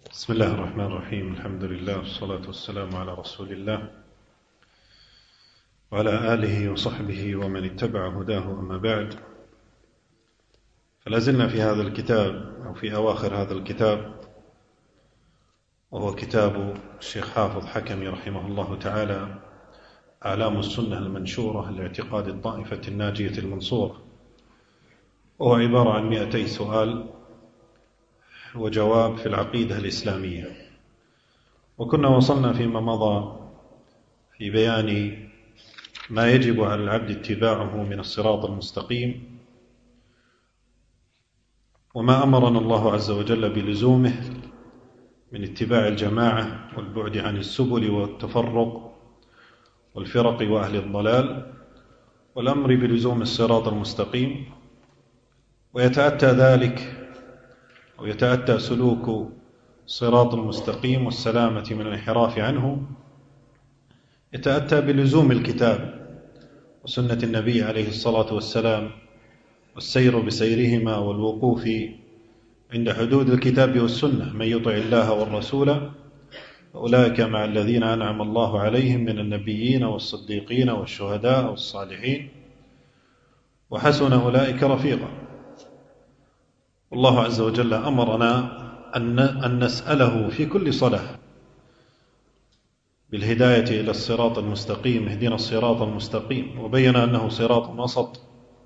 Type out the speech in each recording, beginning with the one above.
بسم الله الرحمن الرحيم. الحمد لله والصلاة والسلام على رسول الله وعلى آله وصحبه ومن اتبع هداه، أما بعد، فلازلنا في هذا الكتاب أو في أواخر هذا الكتاب، وهو كتاب الشيخ حافظ حكمي رحمه الله تعالى، أعلام السنة المنشورة لاعتقاد الطائفة الناجية المنصورة، وهو عبارة عن 200 سؤال وجواب في العقيدة الإسلامية. وكنا وصلنا فيما مضى في بيان ما يجب على العبد اتباعه من الصراط المستقيم، وما أمرنا الله عز وجل بلزومه من اتباع الجماعة والبعد عن السبل والتفرق والفرق وأهل الضلال، والأمر بلزوم الصراط المستقيم. ويتأتى ذلك أو يتأتى سلوك الصراط المستقيم والسلامة من الانحراف عنه يتأتى بلزوم الكتاب وسنة النبي عليه الصلاة والسلام، والسير بسيرهما والوقوف عند حدود الكتاب والسنة. من يطع الله والرسول فأولئك مع الذين أنعم الله عليهم من النبيين والصديقين والشهداء والصالحين وحسن أولئك رفيقا. والله عز وجل أمرنا أن نسأله في كل صلاة بالهداية إلى الصراط المستقيم، اهدنا الصراط المستقيم، وبين أنه صراط وسط،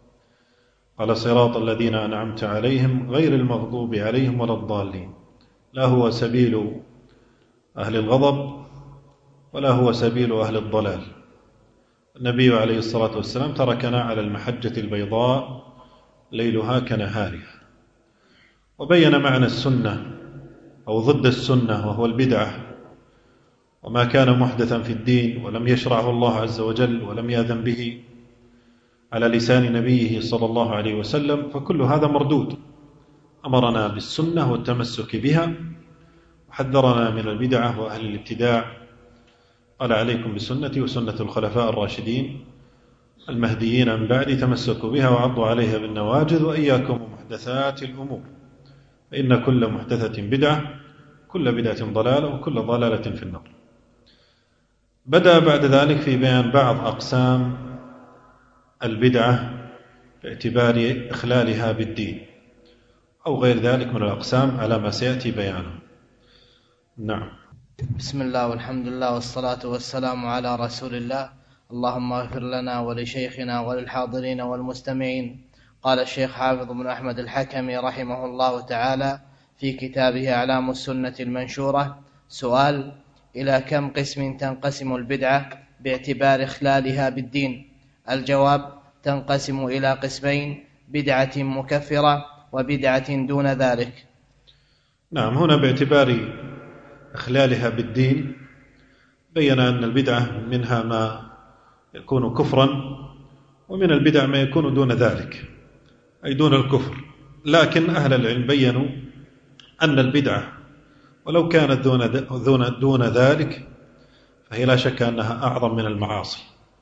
قال صراط الذين أنعمت عليهم غير المغضوب عليهم ولا الضالين، لا هو سبيل أهل الغضب ولا هو سبيل أهل الضلال. النبي عليه الصلاة والسلام تركنا على المحجة البيضاء ليلها كنهارها، وبين معنى السنة أو ضد السنة، وهو البدعة، وما كان محدثا في الدين ولم يشرعه الله عز وجل ولم يأذن به على لسان نبيه صلى الله عليه وسلم، فكل هذا مردود. أمرنا بالسنة والتمسك بها، وحذرنا من البدعة وأهل الابتداع، قال عليكم بسنتي وسنة الخلفاء الراشدين المهديين من بعد، تمسكوا بها وعضوا عليها بالنواجذ، وإياكم ومحدثات الأمور، فإن كل محدثة بدعة، كل بدعة ضلالة، وكل ضلالة في النار. بدأ بعد ذلك في بيان بعض أقسام البدعة باعتبار إخلالها بالدين أو غير ذلك من الأقسام على ما سيأتي بيانه. نعم. بسم الله والحمد لله والصلاة والسلام على رسول الله. اللهم اغفر لنا ولشيخنا وللحاضرين والمستمعين. قال الشيخ حافظ بن أحمد الحكمي رحمه الله تعالى في كتابه أعلام السنة المنشورة: سؤال: إلى كم قسم تنقسم البدعة باعتبار إخلالها بالدين؟ الجواب: تنقسم إلى قسمين: بدعة مكفرة وبدعة دون ذلك. نعم، هنا باعتبار إخلالها بالدين بين أن البدعة منها ما يكون كفرا، ومن البدع ما يكون دون ذلك أي دون الكفر. لكن أهل العلم بيّنوا أن البدعة ولو كانت دون ذلك فهي لا شك أنها أعظم من المعاصي.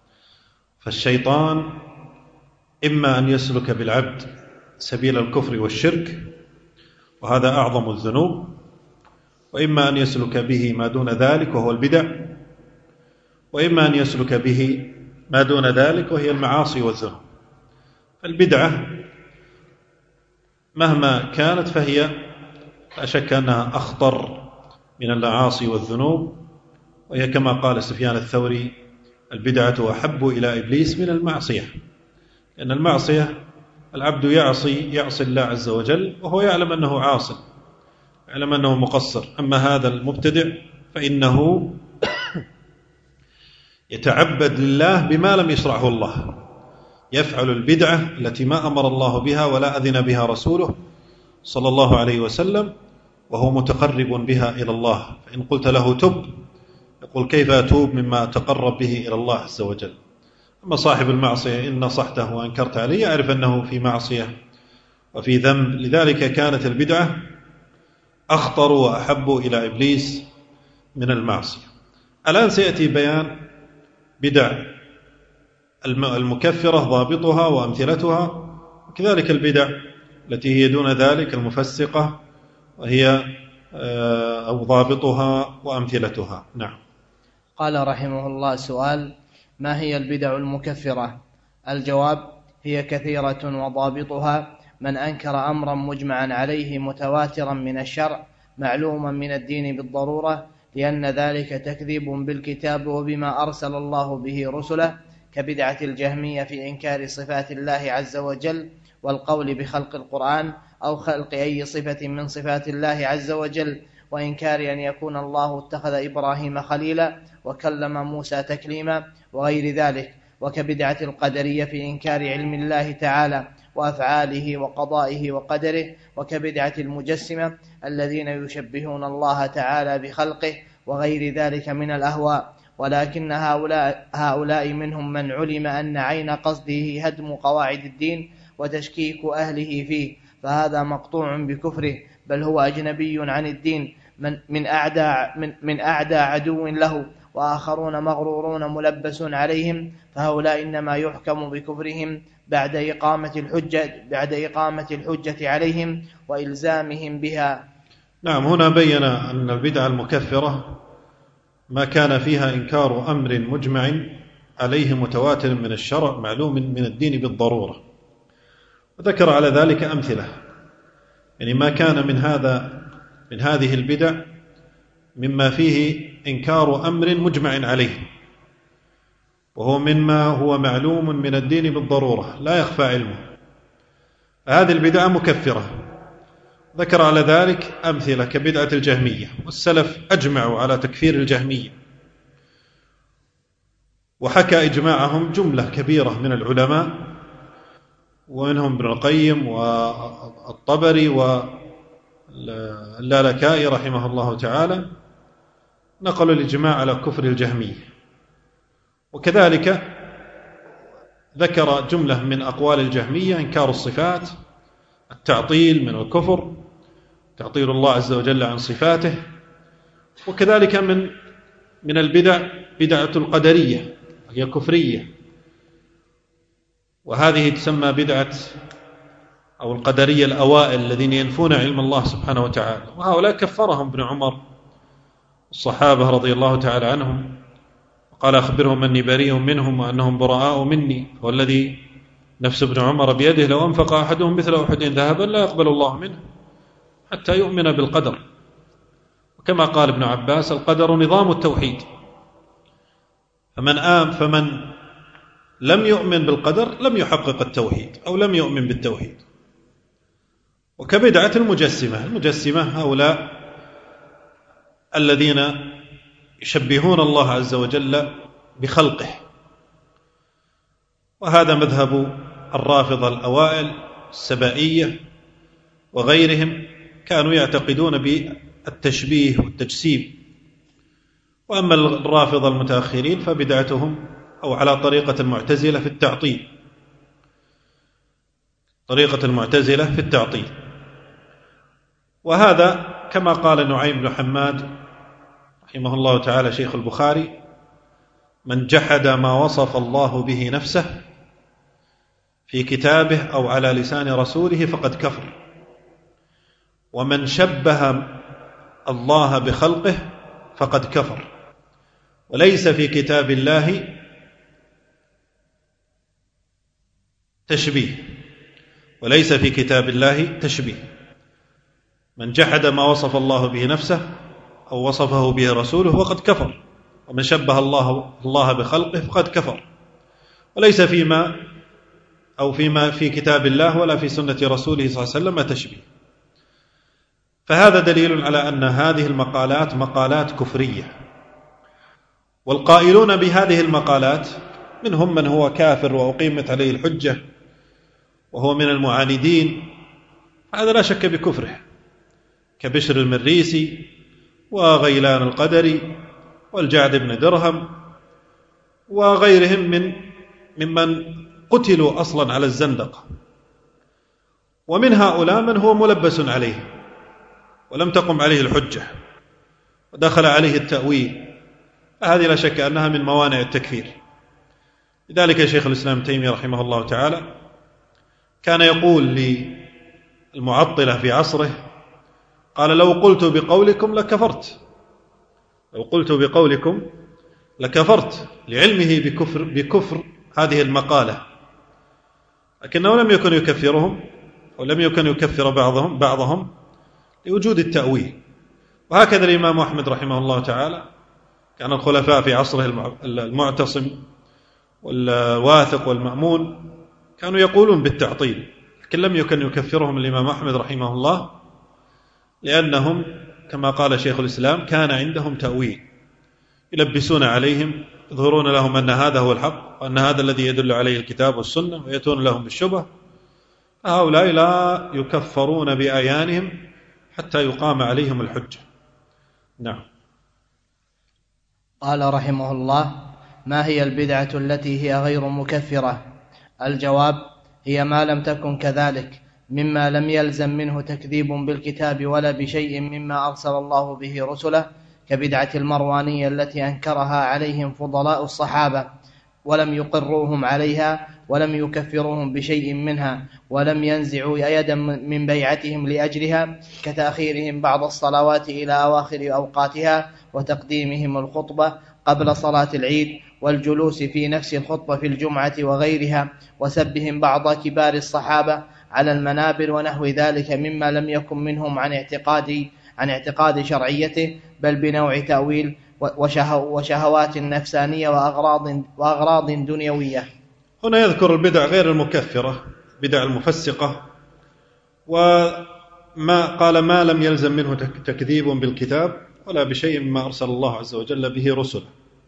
فالشيطان إما أن يسلك بالعبد سبيل الكفر والشرك، وهذا أعظم الذنوب، وإما أن يسلك به ما دون ذلك وهو البدع، وإما أن يسلك به ما دون ذلك وهي المعاصي والذنوب. البدعة مهما كانت فهي لا شك أنها أخطر من المعاصي والذنوب، وهي كما قال سفيان الثوري: البدعة أحب إلى إبليس من المعصية. لأن المعصية العبد يعصي الله عز وجل وهو يعلم أنه عاصي، يعلم أنه مقصر. أما هذا المبتدع فإنه يتعبد لله بما لم يشرعه الله، يفعل البدعة التي ما أمر الله بها ولا أذن بها رسوله صلى الله عليه وسلم، وهو متقرب بها إلى الله. فإن قلت له تب يقول: كيف أتوب مما أتقرب به إلى الله عز وجل؟ أما صاحب المعصية إن نصحته وأنكرت عليه يعرف أنه في معصية وفي ذنب. لذلك كانت البدعة أخطر وأحب إلى إبليس من المعصية. الآن سيأتي بيان بدع المكفرة، ضابطها وأمثلتها، وكذلك البدع التي هي دون ذلك المفسقة، وهي أو ضابطها وأمثلتها. نعم. قال رحمه الله: سؤال: ما هي البدع المكفرة؟ الجواب: هي كثيرة وضابطها: من أنكر أمرا مجمعا عليه متواترا من الشرع معلوما من الدين بالضرورة، لأن ذلك تكذيب بالكتاب وبما أرسل الله به رسله، كبدعة الجهمية في إنكار صفات الله عز وجل والقول بخلق القرآن أو خلق أي صفة من صفات الله عز وجل، وإنكار أن يكون الله اتخذ إبراهيم خليلا وكلم موسى تكليما وغير ذلك، وكبدعة القدرية في إنكار علم الله تعالى وأفعاله وقضائه وقدره، وكبدعة المجسمة الذين يشبهون الله تعالى بخلقه وغير ذلك من الأهواء. ولكن هؤلاء منهم من علم أن عين قصده هدم قواعد الدين وتشكيك أهله فيه، فهذا مقطوع بكفره، بل هو أجنبي عن الدين من أعدى عدو له، وآخرون مغرورون ملبس عليهم، فهؤلاء إنما يحكم بكفرهم بعد إقامة الحجة عليهم وإلزامهم بها. نعم. هنا بين أن البدعة المكفرة ما كان فيها إنكار أمر مجمع عليه متواتر من الشرع معلوم من الدين بالضرورة، وذكر على ذلك أمثلة، يعني ما كان من هذه البدع مما فيه إنكار أمر مجمع عليه، وهو مما هو معلوم من الدين بالضرورة لا يخفى علمه، هذه البدعة مكفرة. ذكر على ذلك أمثلة كبدعة الجهمية، والسلف أجمعوا على تكفير الجهمية، وحكى إجماعهم جملة كبيرة من العلماء، ومنهم ابن القيم والطبري واللالكائي رحمه الله تعالى، نقلوا الإجماع على كفر الجهمية. وكذلك ذكر جملة من أقوال الجهمية: إنكار الصفات، التعطيل من الكفر، تعطيل الله عز وجل عن صفاته. وكذلك من البدع بدعة القدرية، هي كفرية، وهذه تسمى بدعة أو القدرية الأوائل الذين ينفون علم الله سبحانه وتعالى، وهؤلاء كفرهم ابن عمر الصحابة رضي الله تعالى عنهم، قال: أخبرهم أني بريء منهم وأنهم براء مني، والذي نفس ابن عمر بيده لو أنفق أحدهم مثل أحد ذهبا لا يقبل الله منه حتى يؤمن بالقدر. وكما قال ابن عباس: القدر نظام التوحيد، فمن لم يؤمن بالقدر لم يحقق التوحيد أو لم يؤمن بالتوحيد. وكبدعة المجسمة هؤلاء الذين يشبهون الله عز وجل بخلقه، وهذا مذهب الرافضة الأوائل السبائية وغيرهم، كانوا يعتقدون بالتشبيه والتجسيم. وأما الرافضة المتأخرين فبدعتهم أو على طريقة المعتزلة في التعطيل، طريقة المعتزلة في التعطيل. وهذا كما قال نعيم بن حماد رحمه الله تعالى شيخ البخاري: من جحد ما وصف الله به نفسه في كتابه أو على لسان رسوله فقد كفر، ومن شبه الله بخلقه فقد كفر، وليس في كتاب الله تشبيه، وليس في كتاب الله تشبيه. من جحد ما وصف الله به نفسه أو وصفه به رسوله فقد كفر، ومن شبه الله بخلقه فقد كفر، وليس فيما في كتاب الله ولا في سنة رسوله صلى الله عليه وسلم تشبيه. فهذا دليل على أن هذه المقالات مقالات كفرية، والقائلون بهذه المقالات منهم من هو كافر وأقيمت عليه الحجة وهو من المعاندين، هذا لا شك بكفره، كبشر المريسي وغيلان القدري والجعد بن درهم وغيرهم ممن قتلوا أصلا على الزندقة. ومن هؤلاء من هو ملبس عليه ولم تقم عليه الحجة ودخل عليه التأويل، هذه لا شك أنها من موانع التكفير. لذلك شيخ الإسلام ابن تيمية رحمه الله تعالى كان يقول للمعطلة في عصره: قال لو قلت بقولكم لكفرت، لو قلت بقولكم لكفرت، لعلمه بكفر هذه المقالة، لكنه لم يكن يكفرهم ولم يكن يكفر بعضهم لوجود التأويل. وهكذا الإمام أحمد رحمه الله تعالى كان الخلفاء في عصره المعتصم والواثق والمأمون كانوا يقولون بالتعطيل، لكن لم يكن يكفرهم الإمام أحمد رحمه الله، لأنهم كما قال شيخ الإسلام كان عندهم تأويل، يلبسون عليهم، يظهرون لهم أن هذا هو الحق وأن هذا الذي يدل عليه الكتاب والسنة، ويأتون لهم بالشبه. هؤلاء لا يكفرون بأعيانهم حتى يقام عليهم الحجة. نعم. قال رحمه الله: ما هي البدعة التي هي غير مكفرة؟ الجواب: هي ما لم تكن كذلك مما لم يلزم منه تكذيب بالكتاب ولا بشيء مما أرسل الله به رسله، كبدعة المروانية التي أنكرها عليهم فضلاء الصحابة ولم يقروهم عليها ولم يكفروهم بشيء منها، ولم ينزعوا يدا من بيعتهم لأجلها، كتأخيرهم بعض الصلوات إلى أواخر أوقاتها، وتقديمهم الخطبة قبل صلاة العيد، والجلوس في نفس الخطبة في الجمعة وغيرها، وسبهم بعض كبار الصحابة على المنابر ونحو ذلك مما لم يكن منهم عن اعتقاد شرعيته، بل بنوع تأويل وشهوات نفسانية وأغراض دنيوية. هنا يذكر البدع غير المكفرة، بدع المفسقة، وما قال ما لم يلزم منه تكذيب بالكتاب ولا بشيء مما أرسل الله عز وجل به رسله.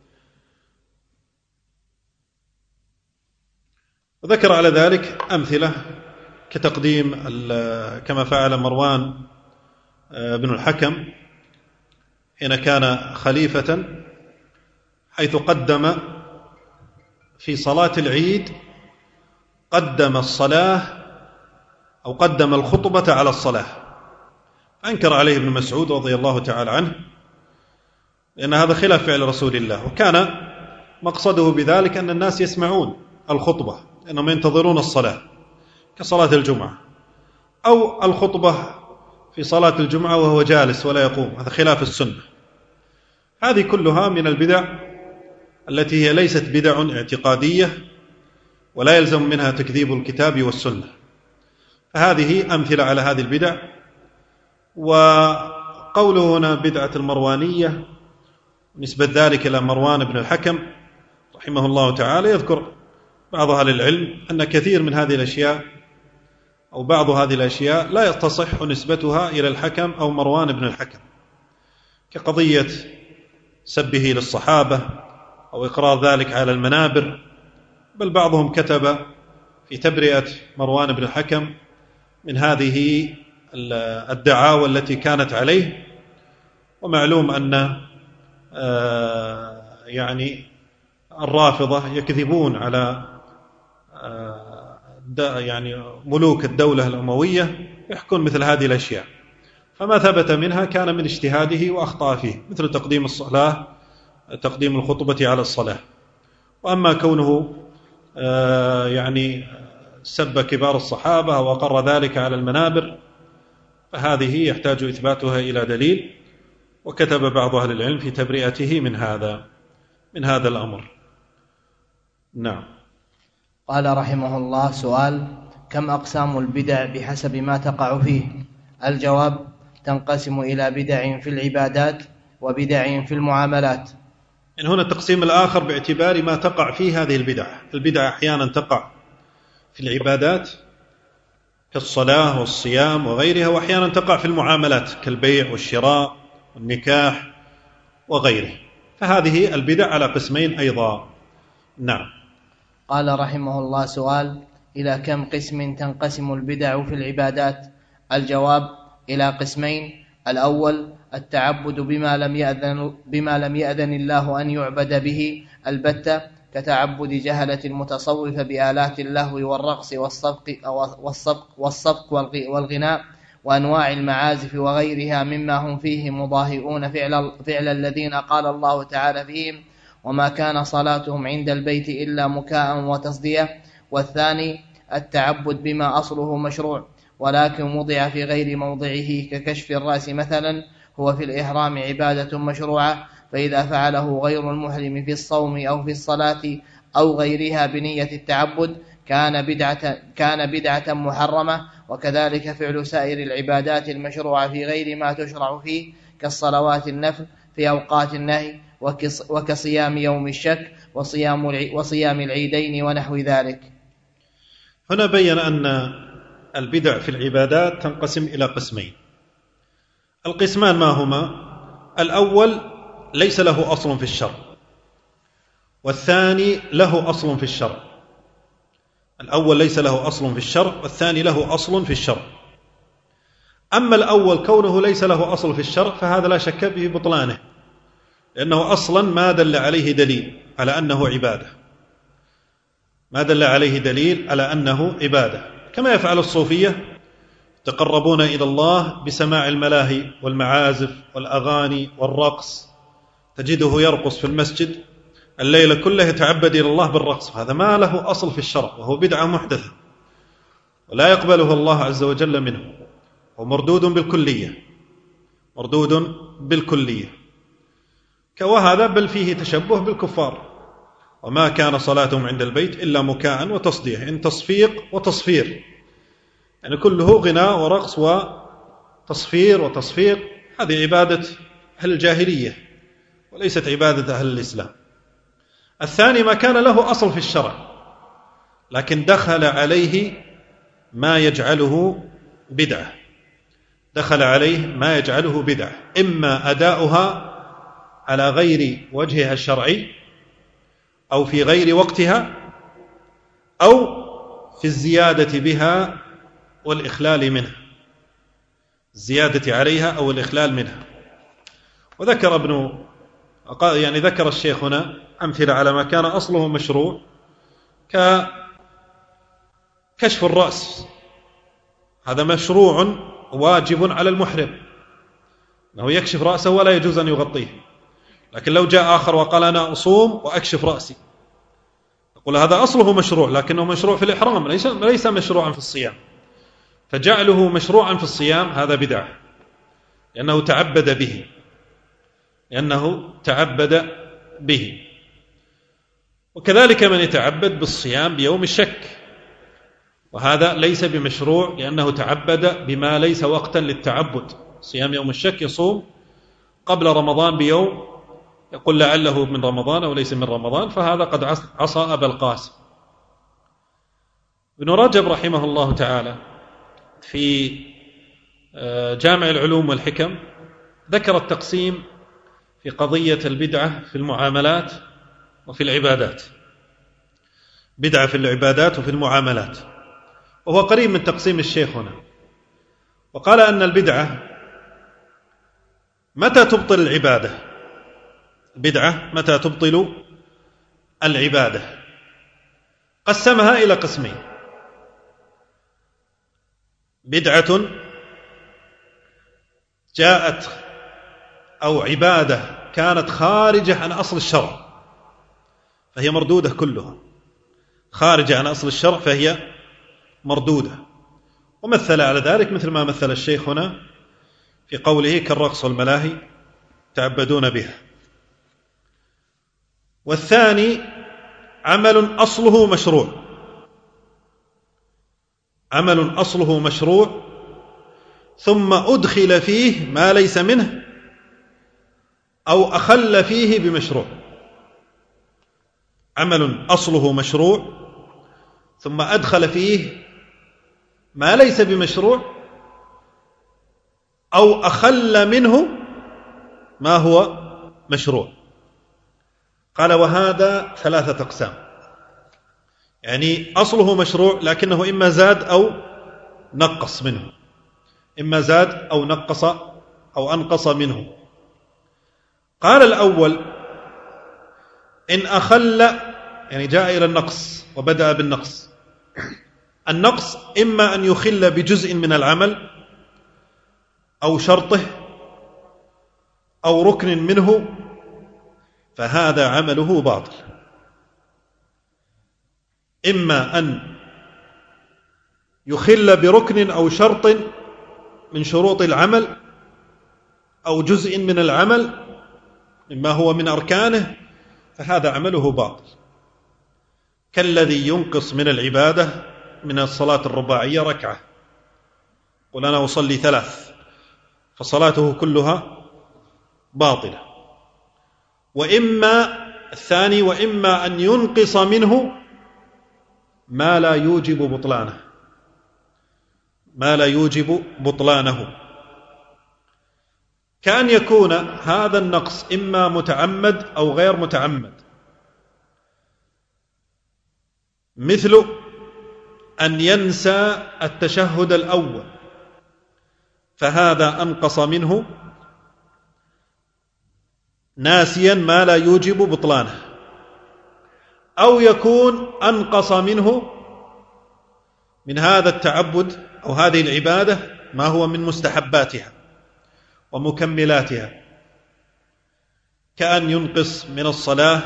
وذكر على ذلك أمثلة كتقديم كما فعل مروان بن الحكم حين كان خليفة، حيث قدم في صلاة العيد قدم الصلاة أو قدم الخطبة على الصلاة، أنكر عليه ابن مسعود رضي الله تعالى عنه، لأن هذا خلاف فعل رسول الله، وكان مقصده بذلك أن الناس يسمعون الخطبة لأنهم ينتظرون الصلاة كصلاة الجمعة، أو الخطبة في صلاة الجمعة وهو جالس ولا يقوم، هذا خلاف السنة. هذه كلها من البدع التي هي ليست بدع اعتقادية ولا يلزم منها تكذيب الكتاب والسنة، فهذه أمثلة على هذه البدع. وقوله هنا بدعة المروانية نسبة ذلك إلى مروان بن الحكم رحمه الله تعالى، يذكر بعض أهل العلم أن كثير من هذه الأشياء أو بعض هذه الأشياء لا تصح نسبتها إلى الحكم أو مروان بن الحكم، كقضية سبه للصحابة أو إقرار ذلك على المنابر، بل بعضهم كتب في تبرئة مروان بن الحكم من هذه الدعاوى التي كانت عليه. ومعلوم أن يعني الرافضة يكذبون على يعني ملوك الدولة الأموية، يحكون مثل هذه الأشياء، فما ثبت منها كان من اجتهاده وأخطأ فيه، مثل تقديم الصلاة، تقديم الخطبة على الصلاة. وأما كونه يعني سب كبار الصحابة وأقر ذلك على المنابر، فهذه يحتاج إثباتها إلى دليل، وكتب بعض أهل العلم في تبرئته من هذا الأمر. نعم. قال رحمه الله: سؤال: كم أقسام البدع بحسب ما تقع فيه؟ الجواب: تنقسم إلى بدع في العبادات وبدع في المعاملات. إن هنا التقسيم الآخر باعتبار ما تقع فيه هذه البدع أحيانا تقع في العبادات كالصلاة والصيام وغيرها، وأحيانا تقع في المعاملات كالبيع والشراء والنكاح وغيره، فهذه البدع على قسمين أيضا. نعم. قال رحمه الله: سؤال: إلى كم قسم تنقسم البدع في العبادات؟ الجواب: إلى قسمين. الأول: التعبد بما لم يأذن الله أن يعبد به البتة، كتعبد جهلة المتصوف بآلات اللهو والرقص والصفق والغناء وأنواع المعازف وغيرها مما هم فيه مضاهئون فعل الذين قال الله تعالى فيهم: وما كان صلاتهم عند البيت إلا مكاء وتصدية. والثاني: التعبد بما أصله مشروع ولكن وضع في غير موضعه ككشف الرأس مثلا هو في الإحرام عبادة مشروعة، فإذا فعله غير المحرم في الصوم أو في الصلاة أو غيرها بنية التعبد كان بدعة محرمة. وكذلك فعل سائر العبادات المشروعة في غير ما تشرع فيه كالصلوات النفل في أوقات النهي وكصيام يوم الشك وصيام العيدين ونحو ذلك. هنا بين أن البدع في العبادات تنقسم إلى قسمين. القسمان ما هما؟ الأول ليس له أصل في الشرع، والثاني له أصل في الشرع. الأول ليس له أصل في الشرع، والثاني له أصل في الشرع. أما الأول كونه ليس له أصل في الشرع فهذا لا شك في بطلانه، لأنه أصلا ما دل عليه دليل على أنه عبادة، ما دل عليه دليل على أنه عبادة، كما يفعل الصوفية يتقربون إلى الله بسماع الملاهي والمعازف والأغاني والرقص، تجده يرقص في المسجد الليلة كله يتعبد إلى الله بالرقص، هذا ما له أصل في الشرع وهو بدعة محدثة ولا يقبله الله عز وجل منه، ومردود بالكلية، مردود بالكلية. وهذا بل فيه تشبه بالكفار، وما كان صلاتهم عند البيت إلا مكاء وتصديح، يعني تصفيق وتصفير، يعني كله غناء ورقص وتصفير وتصفيق. هذه عبادة أهل الجاهلية وليست عبادة أهل الإسلام. الثاني ما كان له أصل في الشرع لكن دخل عليه ما يجعله بدعة، دخل عليه ما يجعله بدعة، إما أداؤها على غير وجهها الشرعي أو في غير وقتها أو في الزيادة بها والإخلال منها، الزيادة عليها أو الإخلال منها. وذكر ذكر الشيخ هنا أمثلة على ما كان أصله مشروع ككشف الرأس، هذا مشروع واجب على المحرم أنه يكشف رأسه ولا يجوز أن يغطيه، لكن لو جاء آخر وقال أنا أصوم وأكشف رأسي يقول هذا أصله مشروع لكنه مشروع في الإحرام ليس مشروعا في الصيام، فجعله مشروعا في الصيام هذا بدعة لأنه تعبد به. وكذلك من يتعبد بالصيام بيوم الشك، وهذا ليس بمشروع لأنه تعبد بما ليس وقتا للتعبد. صيام يوم الشك يصوم قبل رمضان بيوم يقول لعله من رمضان أو ليس من رمضان، فهذا قد عصى أبا القاسم. ابن رجب رحمه الله تعالى في جامع العلوم والحكم ذكر التقسيم في قضية البدعة في المعاملات وفي العبادات، بدعة في العبادات وفي المعاملات، وهو قريب من تقسيم الشيخ هنا. وقال أن البدعة متى تبطل العبادة؟ البدعة متى تبطل العبادة؟ قسمها إلى قسمين: بدعة جاءت أو عبادة كانت خارجة عن أصل الشرع فهي مردودة كلها، خارجة عن أصل الشرع فهي مردودة. ومثل على ذلك مثل ما مثل الشيخ هنا في قوله كالرقص والملاهي تعبدون بها. والثاني عمل أصله مشروع، عمل أصله مشروع ثم أدخل فيه ما ليس منه أو أخل فيه بمشروع. عمل أصله مشروع ثم أدخل فيه ما ليس بمشروع أو أخل منه ما هو مشروع. قال وهذا 3 أقسام، يعني أصله مشروع لكنه إما زاد أو نقص منه، إما زاد أو نقص أو أنقص منه. قال الأول إن أخل يعني جاء إلى النقص وبدأ بالنقص. النقص إما أن يخل بجزء من العمل أو شرطه أو ركن منه فهذا عمله باطل. إما أن يخل بركن أو شرط من شروط العمل أو جزء من العمل مما هو من أركانه، فهذا عمله باطل، كالذي ينقص من العبادة من الصلاة الرباعية ركعة، قل أنا أصلي 3، فصلاته كلها باطلة. وإما الثاني، وإما أن ينقص منه ما لا يوجب بطلانه، ما لا يوجب بطلانه، كأن يكون هذا النقص إما متعمد أو غير متعمد، مثل أن ينسى التشهد الأول، فهذا أنقص منه ناسيا ما لا يوجب بطلانه، أو يكون أنقص منه من هذا التعبد أو هذه العبادة ما هو من مستحباتها ومكملاتها، كأن ينقص من الصلاة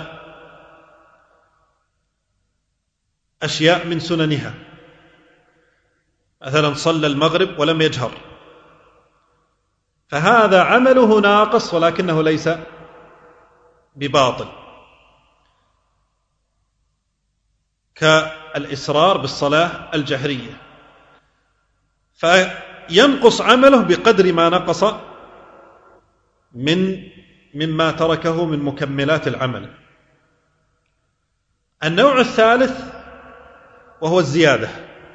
أشياء من سننها، مثلا صلى المغرب ولم يجهر، فهذا عمله ناقص ولكنه ليس بباطل، كالإصرار بالصلاة الجهرية، فينقص عمله بقدر ما نقص مما تركه من مكملات العمل. النوع الثالث وهو الزيادة،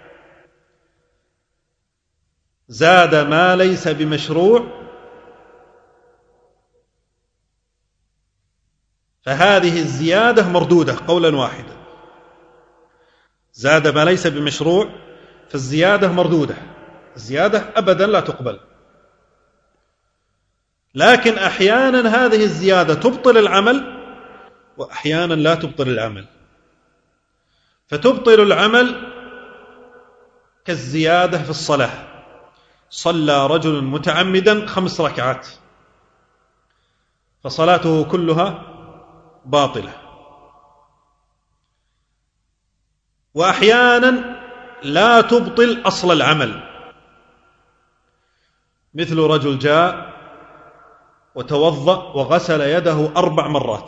زاد ما ليس بمشروع، فهذه الزيادة مردودة قولا واحدا، زاد ما ليس بمشروع فالزيادة مردودة، الزيادة أبدا لا تقبل. لكن أحيانا هذه الزيادة تبطل العمل وأحيانا لا تبطل العمل، فتبطل العمل كالزيادة في الصلاة، صلى رجل متعمدا 5 ركعات فصلاته كلها باطلة. وأحيانا لا تبطل أصل العمل، مثل رجل جاء وتوضأ وغسل يده 4 مرات،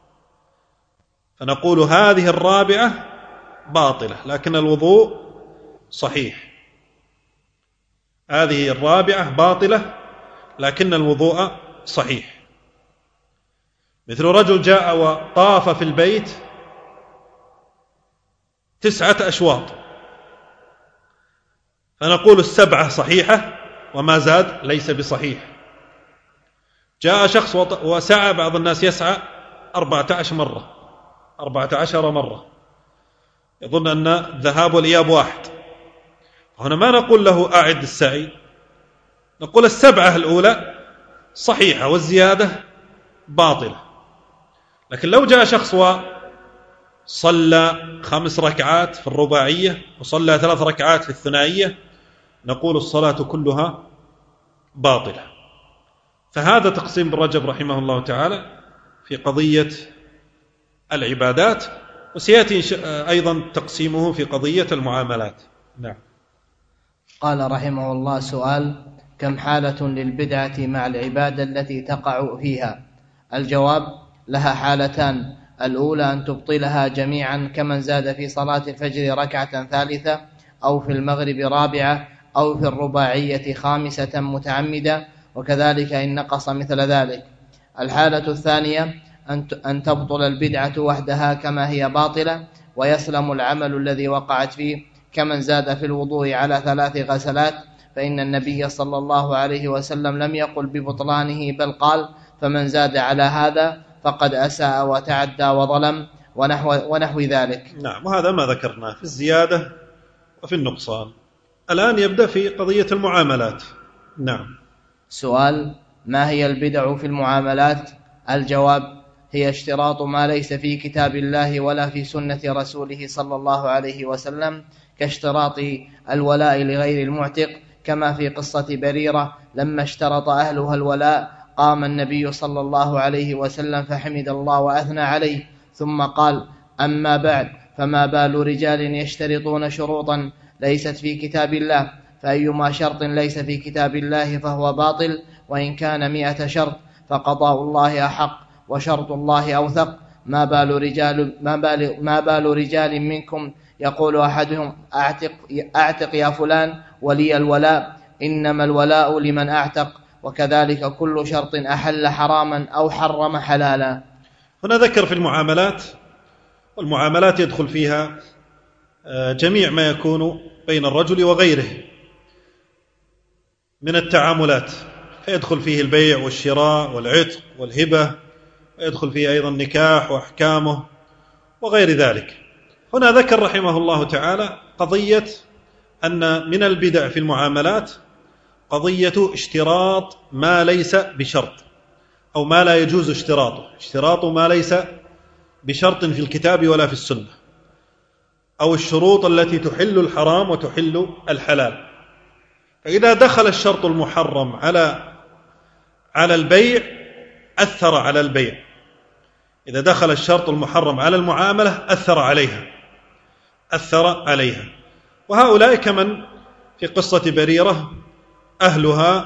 فنقول هذه الرابعة باطلة لكن الوضوء صحيح، هذه الرابعة باطلة لكن الوضوء صحيح. مثل رجل جاء وطاف في البيت 9 أشواط، فنقول 7 صحيحة وما زاد ليس بصحيح. جاء شخص وسعى، بعض الناس يسعى 14 مرة، يظن أن الذهاب والإياب واحد، هنا ما نقول له أعد السعي، نقول 7 الأولى صحيحة والزيادة باطلة. لكن لو جاء شخص وصلى 5 ركعات في الرباعية وصلى 3 ركعات في الثنائية، نقول الصلاة كلها باطلة. فهذا تقسيم ابن رجب رحمه الله تعالى في قضية العبادات، وسيأتي أيضا تقسيمه في قضية المعاملات. نعم. قال رحمه الله: سؤال: كم حالة للبدعة مع العبادة التي تقع فيها؟ الجواب: لها حالتان، الأولى أن تبطلها جميعا كمن زاد في صلاة الفجر ركعة ثالثة، أو في المغرب رابعة، أو في الرباعية 5 متعمدة، وكذلك إن نقص مثل ذلك. الحالة الثانية أن تبطل البدعة وحدها كما هي باطلة، ويسلم العمل الذي وقعت فيه، كمن زاد في الوضوء على 3 غسلات، فإن النبي صلى الله عليه وسلم لم يقل ببطلانه، بل قال: فمن زاد على هذا فقد أساء وتعدى وظلم، ونحو ذلك. نعم، وهذا ما ذكرناه في الزيادة وفي النقصان. الآن يبدأ في قضية المعاملات. نعم. سؤال: ما هي البدع في المعاملات؟ الجواب: هي اشتراط ما ليس في كتاب الله ولا في سنة رسوله صلى الله عليه وسلم، كاشتراط الولاء لغير المعتق، كما في قصة بريرة لما اشترط أهلها الولاء قام النبي صلى الله عليه وسلم فحمد الله وأثنى عليه، ثم قال: أما بعد، فما بال رجال يشترطون شروطا ليست في كتاب الله، فأيما شرط ليس في كتاب الله فهو باطل، وإن كان 100 شرط فقضاء الله أحق وشرط الله أوثق. ما بال رجال منكم يقول أحدهم أعتق يا فلان ولي الولاء، إنما الولاء لمن أعتق، وكذلك كل شرط أحل حراما أو حرم حلالا. هنا ذكر في المعاملات، والمعاملات يدخل فيها جميع ما يكون بين الرجل وغيره من التعاملات، فيدخل فيه البيع والشراء والعتق والهبة، ويدخل فيه أيضا النكاح وأحكامه وغير ذلك. هنا ذكر رحمه الله تعالى قضية أن من البدع في المعاملات قضية اشتراط ما ليس بشرط، أو ما لا يجوز اشتراط ما ليس بشرط في الكتاب ولا في السنة، أو الشروط التي تحل الحرام وتحل الحلال. فإذا دخل الشرط المحرم على البيع أثر على البيع، إذا دخل الشرط المحرم على المعاملة أثر عليها. وهؤلاء كمن في قصة بريرة أهلها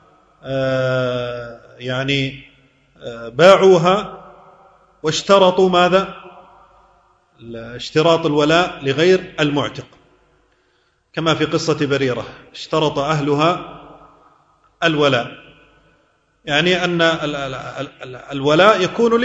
باعوها واشترطوا ماذا؟ اشتراط الولاء لغير المعتق، كما في قصة بريرة اشترط أهلها الولاء، يعني أن الولاء يكون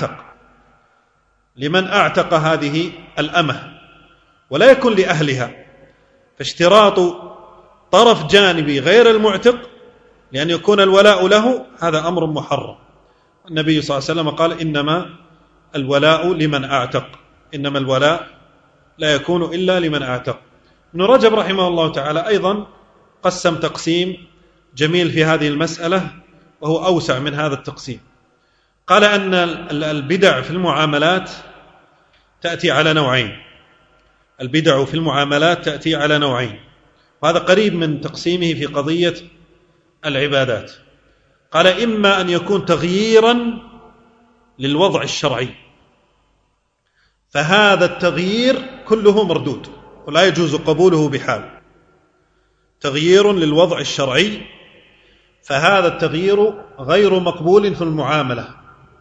لمن أعتق هذه الأمة، ولا يكون لأهلها. فاشتراط طرف جانبي غير المعتق لأن يكون الولاء له هذا أمر محرم. النبي صلى الله عليه وسلم قال إنما الولاء لمن أعتق، إنما الولاء لا يكون إلا لمن أعتق. ابن رجب رحمه الله تعالى أيضا قسم تقسيم جميل في هذه المسألة، وهو أوسع من هذا التقسيم. قال أن البدع في المعاملات تأتي على نوعين، البدع في المعاملات تأتي على نوعين، وهذا قريب من تقسيمه في قضية العبادات. قال إما أن يكون تغييرا للوضع الشرعي، فهذا التغيير كله مردود ولا يجوز قبوله بحال، تغيير للوضع الشرعي، فهذا التغيير غير مقبول في المعاملة.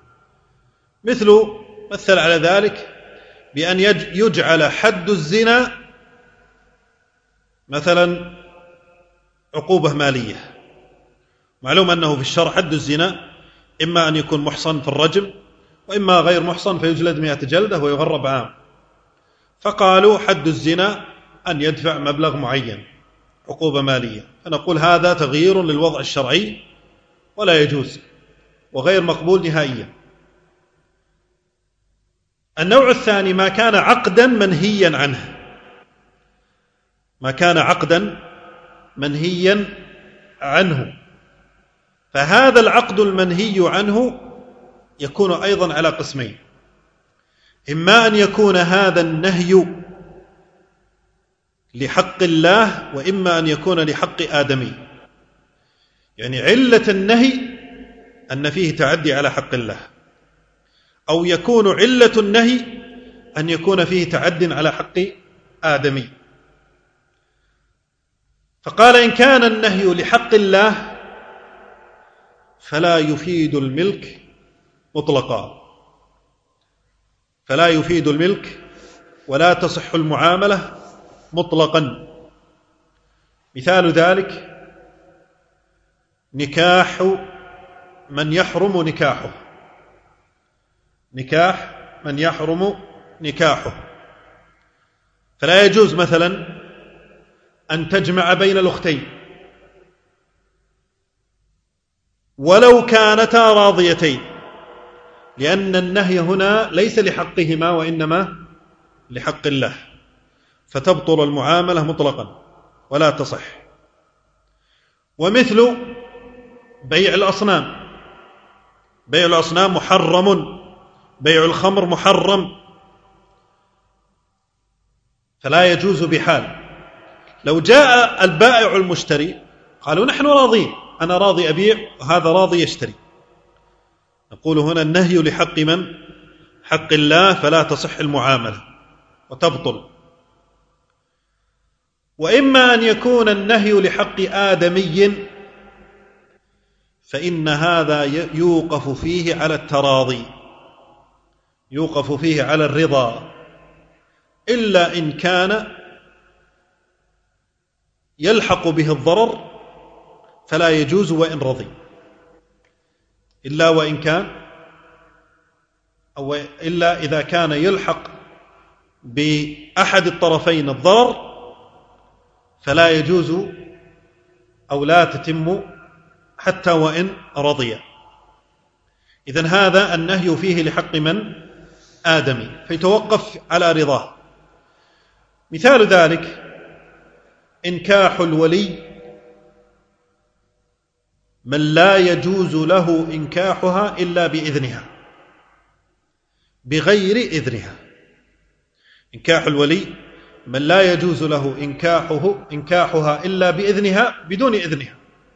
مثل على ذلك بأن يجعل حد الزنا مثلا عقوبة مالية. معلوم أنه في الشرع حد الزنا إما أن يكون محصن في الرجم، وإما غير محصن فيجلد 100 جلدة ويغرب عام. فقالوا حد الزنا أن يدفع مبلغ معين عقوبة مالية، فنقول هذا تغيير للوضع الشرعي ولا يجوز وغير مقبول نهائيا. النوع الثاني ما كان عقدا منهيا عنه، ما كان عقدا منهيا عنه، فهذا العقد المنهي عنه يكون أيضا على قسمين، إما أن يكون هذا النهي لحق الله، وإما أن يكون لحق آدمي. يعني علة النهي أن فيه تعدي على حق الله، أو يكون علة النهي أن يكون فيه تعد على حق آدمي. فقال إن كان النهي لحق الله فلا يفيد الملك مطلقا، فلا يفيد الملك ولا تصح المعاملة مطلقا. مثال ذلك نكاح من يحرم نكاحه، نكاح من يحرم نكاحه، فلا يجوز مثلا أن تجمع بين الأختين ولو كانتا راضيتين، لأن النهي هنا ليس لحقهما وإنما لحق الله، فتبطل المعاملة مطلقا ولا تصح. ومثل بيع الأصنام، بيع الأصنام محرم، بيع الخمر محرم، فلا يجوز بحال. لو جاء البائع المشتري قالوا نحن راضين، أنا راضي أبيع وهذا راضي يشتري، نقول هنا النهي لحق من؟ حق الله، فلا تصح المعاملة وتبطل. وإما أن يكون النهي لحق آدمي، فإن هذا يوقف فيه على التراضي، يوقف فيه على الرضا، إلا إن كان يلحق به الضرر فلا يجوز وإن رضي، إلا إذا كان يلحق بأحد الطرفين الضرر فلا يجوز أو لا تتم حتى وإن رضي. إذن هذا النهي فيه لحق من؟ آدمي، فيتوقف على رضاه. مثال ذلك إنكاح الولي من لا يجوز له إنكاحها إلا بإذنها، بغير إذنها. إنكاح الولي من لا يجوز له إنكاحها إلا بإذنها، بدون إذنها.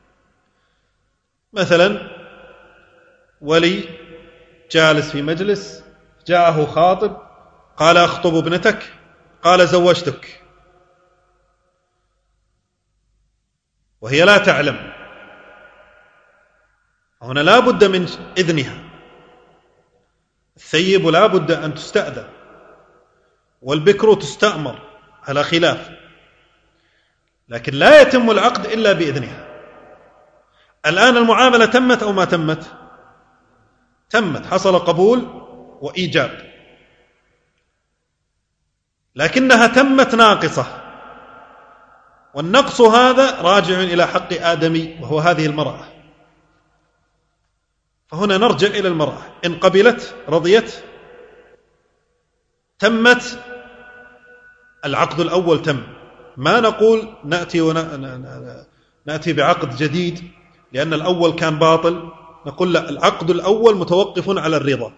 مثلا ولي جالس في مجلس، جاءه خاطب قال أخطب ابنتك، قال زوجتك، وهي لا تعلم، هنا لا بد من إذنها. الثيب لا بد أن تستأذن، والبكر تستأمر على خلاف، لكن لا يتم العقد إلا بإذنها. الآن المعاملة تمت أو ما تمت؟ تمت، حصل قبول وإيجاب، لكنها تمت ناقصة، والنقص هذا راجع إلى حق آدمي وهو هذه المرأة. فهنا نرجع إلى المرأة، إن قبلت رضيت تمت، العقد الأول تم. ما نقول نأتي بعقد جديد لأن الأول كان باطل، نقول لا، العقد الأول متوقف على الرضا،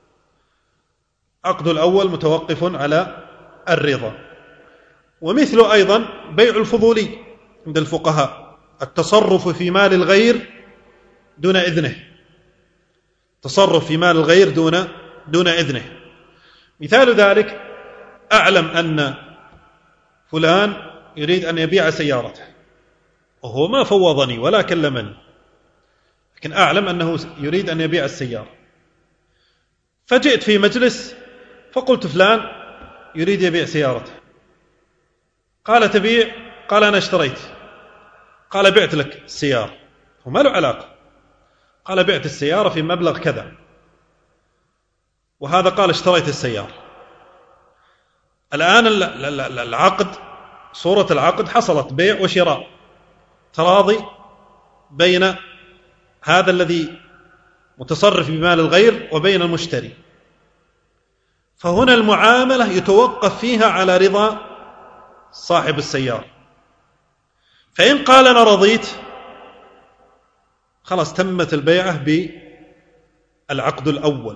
عقد الأول متوقف على الرضا. ومثل أيضا بيع الفضولي عند الفقهاء، التصرف في مال الغير دون إذنه، تصرف في مال الغير دون إذنه. مثال ذلك، أعلم أن فلان يريد أن يبيع سيارته، وهو ما فوضني ولا كلمني، لكن أعلم أنه يريد أن يبيع السيارة. فجئت في مجلس فقلت فلان يريد يبيع سيارته، قال تبيع؟ قال أنا اشتريت. قال بعت لك السيارة، وما له علاقة. قال بعت السيارة في مبلغ كذا، وهذا قال اشتريت السيارة. الآن العقد، صورة العقد حصلت بيع وشراء، تراضي بين هذا الذي متصرف بمال الغير وبين المشتري. فهنا المعاملة يتوقف فيها على رضا صاحب السيارة. فإن قال أنا رضيت، خلاص تمت البيعة بالعقد الأول،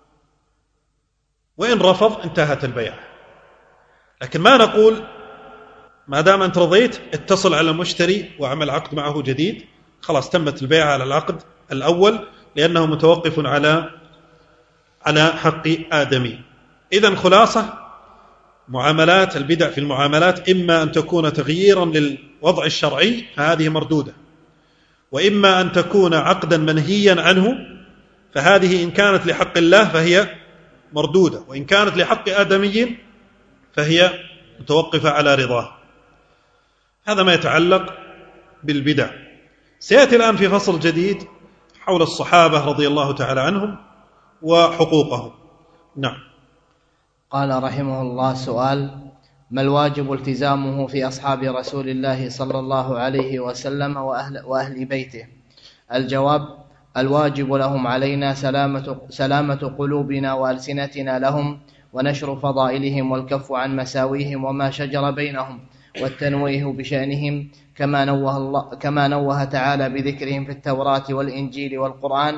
وإن رفض انتهت البيعة. لكن ما نقول ما دام أنت رضيت اتصل على المشتري وعمل عقد معه جديد، خلاص تمت البيعة على العقد الأول، لأنه متوقف على حق آدمي. إذن خلاصة معاملات البدع في المعاملات، إما أن تكون تغييرا للوضع الشرعي فهذه مردودة، وإما أن تكون عقدا منهيا عنه، فهذه إن كانت لحق الله فهي مردودة، وإن كانت لحق آدمي فهي متوقفة على رضاه. هذا ما يتعلق بالبدع. سيأتي الآن في فصل جديد حول الصحابة رضي الله تعالى عنهم وحقوقهم. نعم. قال رحمه الله: سؤال: ما الواجب التزامه في أصحاب رسول الله صلى الله عليه وسلم وأهل بيته؟ الجواب: الواجب لهم علينا سلامة قلوبنا وألسنتنا لهم، ونشر فضائلهم والكف عن مساويهم وما شجر بينهم، والتنويه بشأنهم، كما نوه تعالى بذكرهم في التوراة والإنجيل والقرآن،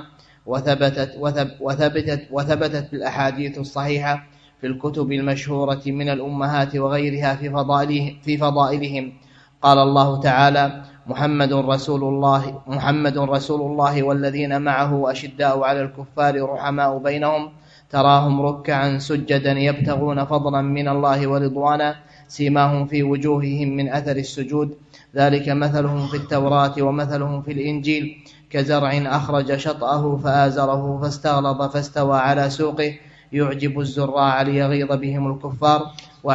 وثبتت بالأحاديث الصحيحة في الكتب المشهورة من الأمهات وغيرها في فضائلهم. قال الله تعالى: محمد رسول الله والذين معه أشداء على الكفار رحماء بينهم، تراهم ركعا سجدا يبتغون فضلا من الله ورضوانا، سيماهم في وجوههم من أثر السجود، ذلك مثلهم في التوراة ومثلهم في الإنجيل كزرع أخرج شطأه فآزره فاستغلظ فاستوى على سوقه يعجب الزراع ليغيظ بهم الكفار.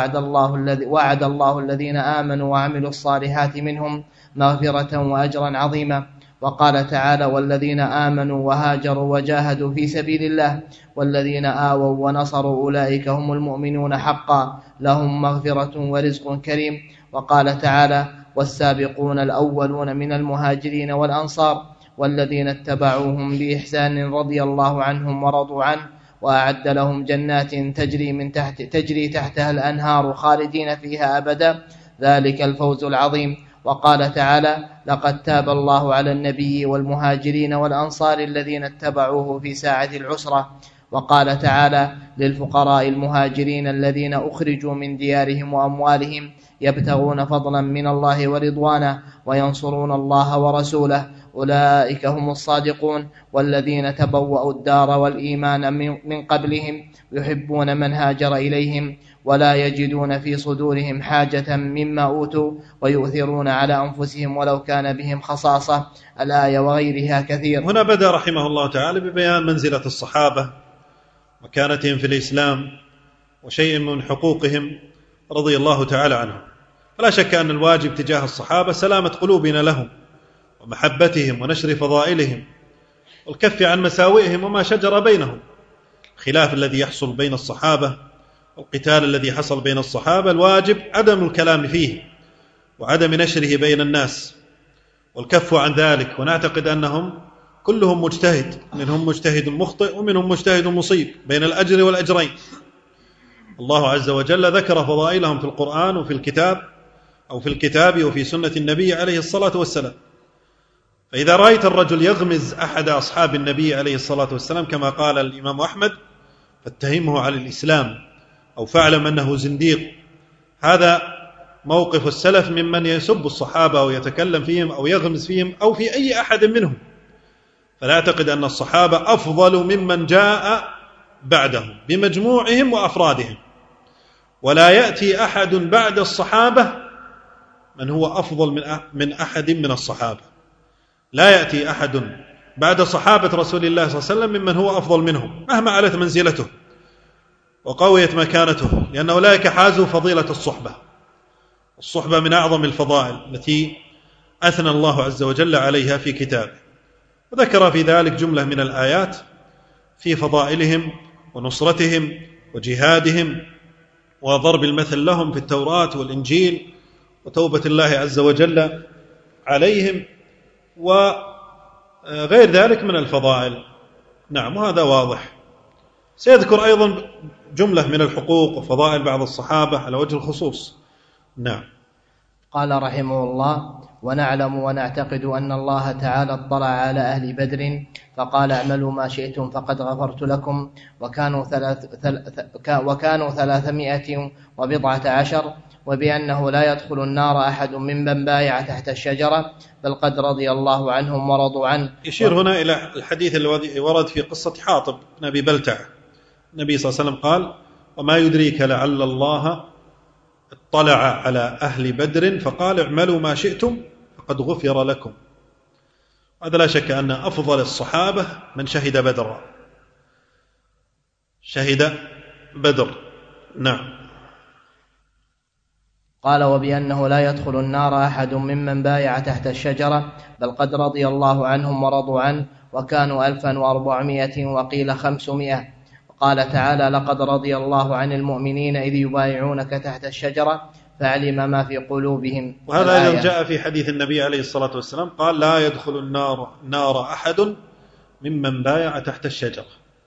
وعد الله الذين آمنوا وعملوا الصالحات منهم مغفرة وأجرا عظيما. وقال تعالى: والذين آمنوا وهاجروا وجاهدوا في سبيل الله والذين آووا ونصروا أولئك هم المؤمنون حقا لهم مغفرة ورزق كريم. وقال تعالى: والسابقون الأولون من المهاجرين والأنصار والذين اتبعوهم بإحسان رضي الله عنهم ورضوا عنه وأعد لهم جنات تجري تحتها الأنهار خالدين فيها أبدا ذلك الفوز العظيم. وقال تعالى: لقد تاب الله على النبي والمهاجرين والأنصار الذين اتبعوه في ساعة العسرة. وقال تعالى: للفقراء المهاجرين الذين أخرجوا من ديارهم وأموالهم يبتغون فضلا من الله ورضوانا وينصرون الله ورسوله أولئك هم الصادقون والذين تبوأوا الدار والإيمان من قبلهم يحبون من هاجر إليهم ولا يجدون في صدورهم حاجة مما أوتوا ويؤثرون على أنفسهم ولو كان بهم خصاصة. الآية وغيرها كثير. هنا بدأ رحمه الله تعالى ببيان منزلة الصحابة مكانتهم في الإسلام وشيء من حقوقهم رضي الله تعالى عنهم. فلا شك أن الواجب تجاه الصحابة سلامة قلوبنا لهم ومحبتهم ونشر فضائلهم والكف عن مساوئهم وما شجر بينهم. الخلاف الذي يحصل بين الصحابة والقتال الذي حصل بين الصحابة الواجب عدم الكلام فيه وعدم نشره بين الناس والكف عن ذلك، ونعتقد أنهم كلهم مجتهد، منهم مجتهد مخطئ ومنهم مجتهد مصيب بين الأجر والأجرين. الله عز وجل ذكر فضائلهم في القرآن وفي الكتاب أو في الكتاب وفي سنة النبي عليه الصلاة والسلام. فإذا رأيت الرجل يغمز أحد أصحاب النبي عليه الصلاة والسلام كما قال الإمام أحمد فاتهمه على الإسلام أو فاعلم أنه زنديق، هذا موقف السلف ممن يسب الصحابة أو يتكلم فيهم أو يغمز فيهم أو في أي أحد منهم. فلا أعتقد أن الصحابة أفضل ممن جاء بعدهم بمجموعهم وأفرادهم، ولا يأتي أحد بعد الصحابة من هو أفضل من أحد من الصحابة. لا يأتي أحد بعد صحابة رسول الله صلى الله عليه وسلم ممن هو أفضل منهم مهما علت منزلته وقويت مكانته، لأن أولئك حازوا فضيلة الصحبة. الصحبة من أعظم الفضائل التي أثنى الله عز وجل عليها في كتابه، وذكر في ذلك جملة من الآيات في فضائلهم ونصرتهم وجهادهم وضرب المثل لهم في التوراة والإنجيل وتوبة الله عز وجل عليهم وغير ذلك من الفضائل. نعم، وهذا واضح. سيذكر أيضا جملة من الحقوق وفضائل بعض الصحابة على وجه الخصوص. نعم. قال رحمه الله: ونعلم ونعتقد أن الله تعالى اطلع على أهل بدر فقال: اعملوا ما شئتم فقد غفرت لكم، وكانوا 310 وبأنه لا يدخل النار أحد ممن بايع تحت الشجرة بل قد رضي الله عنهم ورضوا عنه. يشير هنا إلى الحديث الذي ورد في قصة حاطب بن أبي بلتعة. النبي صلى الله عليه وسلم قال: وما يدريك لعل الله اطلع على أهل بدر فقال: اعملوا ما شئتم فقد غفر لكم. هذا لا شك أن أفضل الصحابة من شهد بدر. شهد بدر. نعم. قال: وبأنه لا يدخل النار أحد ممن بايع تحت الشجرة بل قد رضي الله عنهم ورضوا عنه، وكانوا 1400 وقيل 500. قال تعالى: لقد رضي الله عن المؤمنين إذ يبايعونك تحت الشجرة فعلم ما في قلوبهم. وهذا أيضا جاء في حديث النبي عليه الصلاة والسلام قال: لا يدخل النار أحد ممن بايع تحت الشجرة.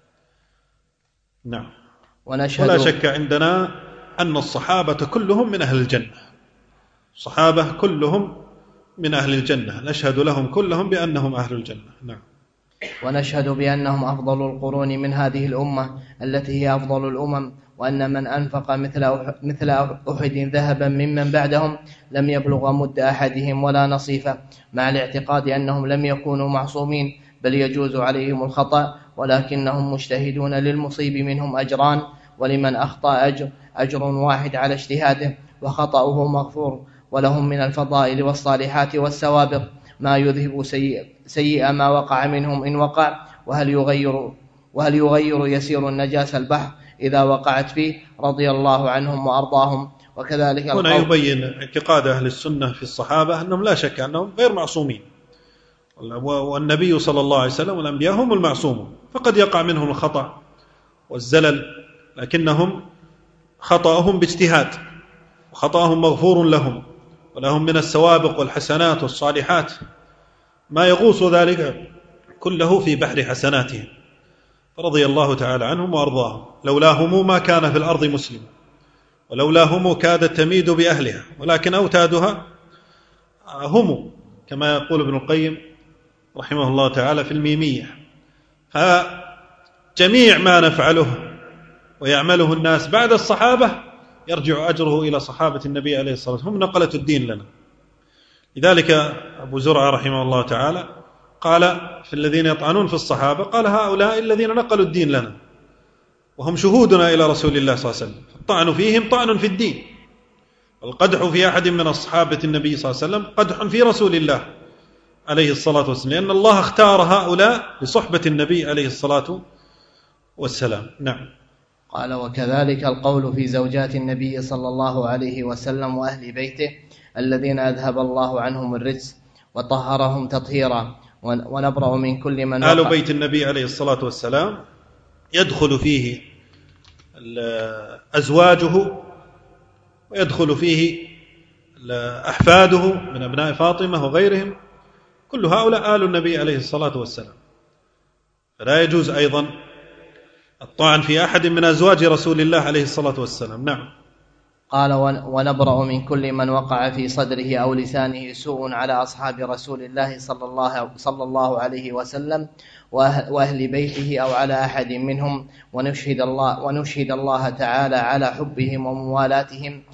نعم. ولا شك عندنا أن الصحابة كلهم من أهل الجنة. الصحابة كلهم من أهل الجنة، نشهد لهم كلهم بأنهم أهل الجنة. نعم. ونشهد بأنهم أفضل القرون من هذه الأمة التي هي أفضل الأمم، وأن من أنفق مثل أحد ذهبا ممن بعدهم لم يبلغ مد أحدهم ولا نصيفه، مع الاعتقاد أنهم لم يكونوا معصومين بل يجوز عليهم الخطأ، ولكنهم مجتهدون للمصيب منهم أجران، ولمن أخطأ أجر واحد على اجتهاده، وخطأه مغفور، ولهم من الفضائل والصالحات والسوابق ما يذهب سيء ما وقع منهم إن وقع. وهل يغير يسير النجاسة البحر إذا وقعت فيه؟ رضي الله عنهم وأرضاهم. وكذلك هنا يبين اعتقاد أهل السنة في الصحابة أنهم لا شك أنهم غير معصومين، والنبي صلى الله عليه وسلم والأنبياء هم المعصومون، فقد يقع منهم الخطأ والزلل، لكنهم خطأهم باجتهاد، وخطأهم مغفور لهم، ولهم من السوابق والحسنات والصالحات ما يغوص ذلك كله في بحر حسناتهم، فرضي الله تعالى عنهم وأرضاهم. لولاهم ما كان في الأرض مسلم، ولولاهم كادت تميد بأهلها، ولكن أوتادها هم، كما يقول ابن القيم رحمه الله تعالى في الميمية. فجميع ما نفعله ويعمله الناس بعد الصحابة يرجع أجره إلى صحابة النبي عليه الصلاة والسلام، هم نقلة الدين لنا. لذلك أبو زرعة رحمه الله تعالى قال في الذين يطعنون في الصحابة، قال هؤلاء الذين نقلوا الدين لنا وهم شهودنا إلى رسول الله صلى الله عليه وسلم، الطعن فيهم طعن في الدين، والقدح في أحد من أصحابة النبي صلى الله عليه وسلم قدح في رسول الله عليه الصلاة والسلام، لأن الله اختار هؤلاء لصحبة النبي عليه الصلاة والسلام. نعم. قال وكذلك القول في زوجات النبي صلى الله عليه وسلم وأهل بيته الذين أذهب الله عنهم الرجس وطهرهم تطهيرا، ونبرأ من كل من آل بيت النبي عليه الصلاة والسلام يدخل فيه أزواجه، ويدخل فيه أحفاده من أبناء فاطمة وغيرهم، كل هؤلاء آل النبي عليه الصلاة والسلام، فلا يجوز أيضا الطعن في أحد من أزواج رسول الله عليه الصلاة والسلام. نعم. قال ونبرأ من كل من وقع في صدره أو لسانه سوء على أصحاب رسول الله صلى الله عليه وسلم وأهل بيته أو على أحد منهم، ونشهد الله تعالى على حبهم وموالاتهم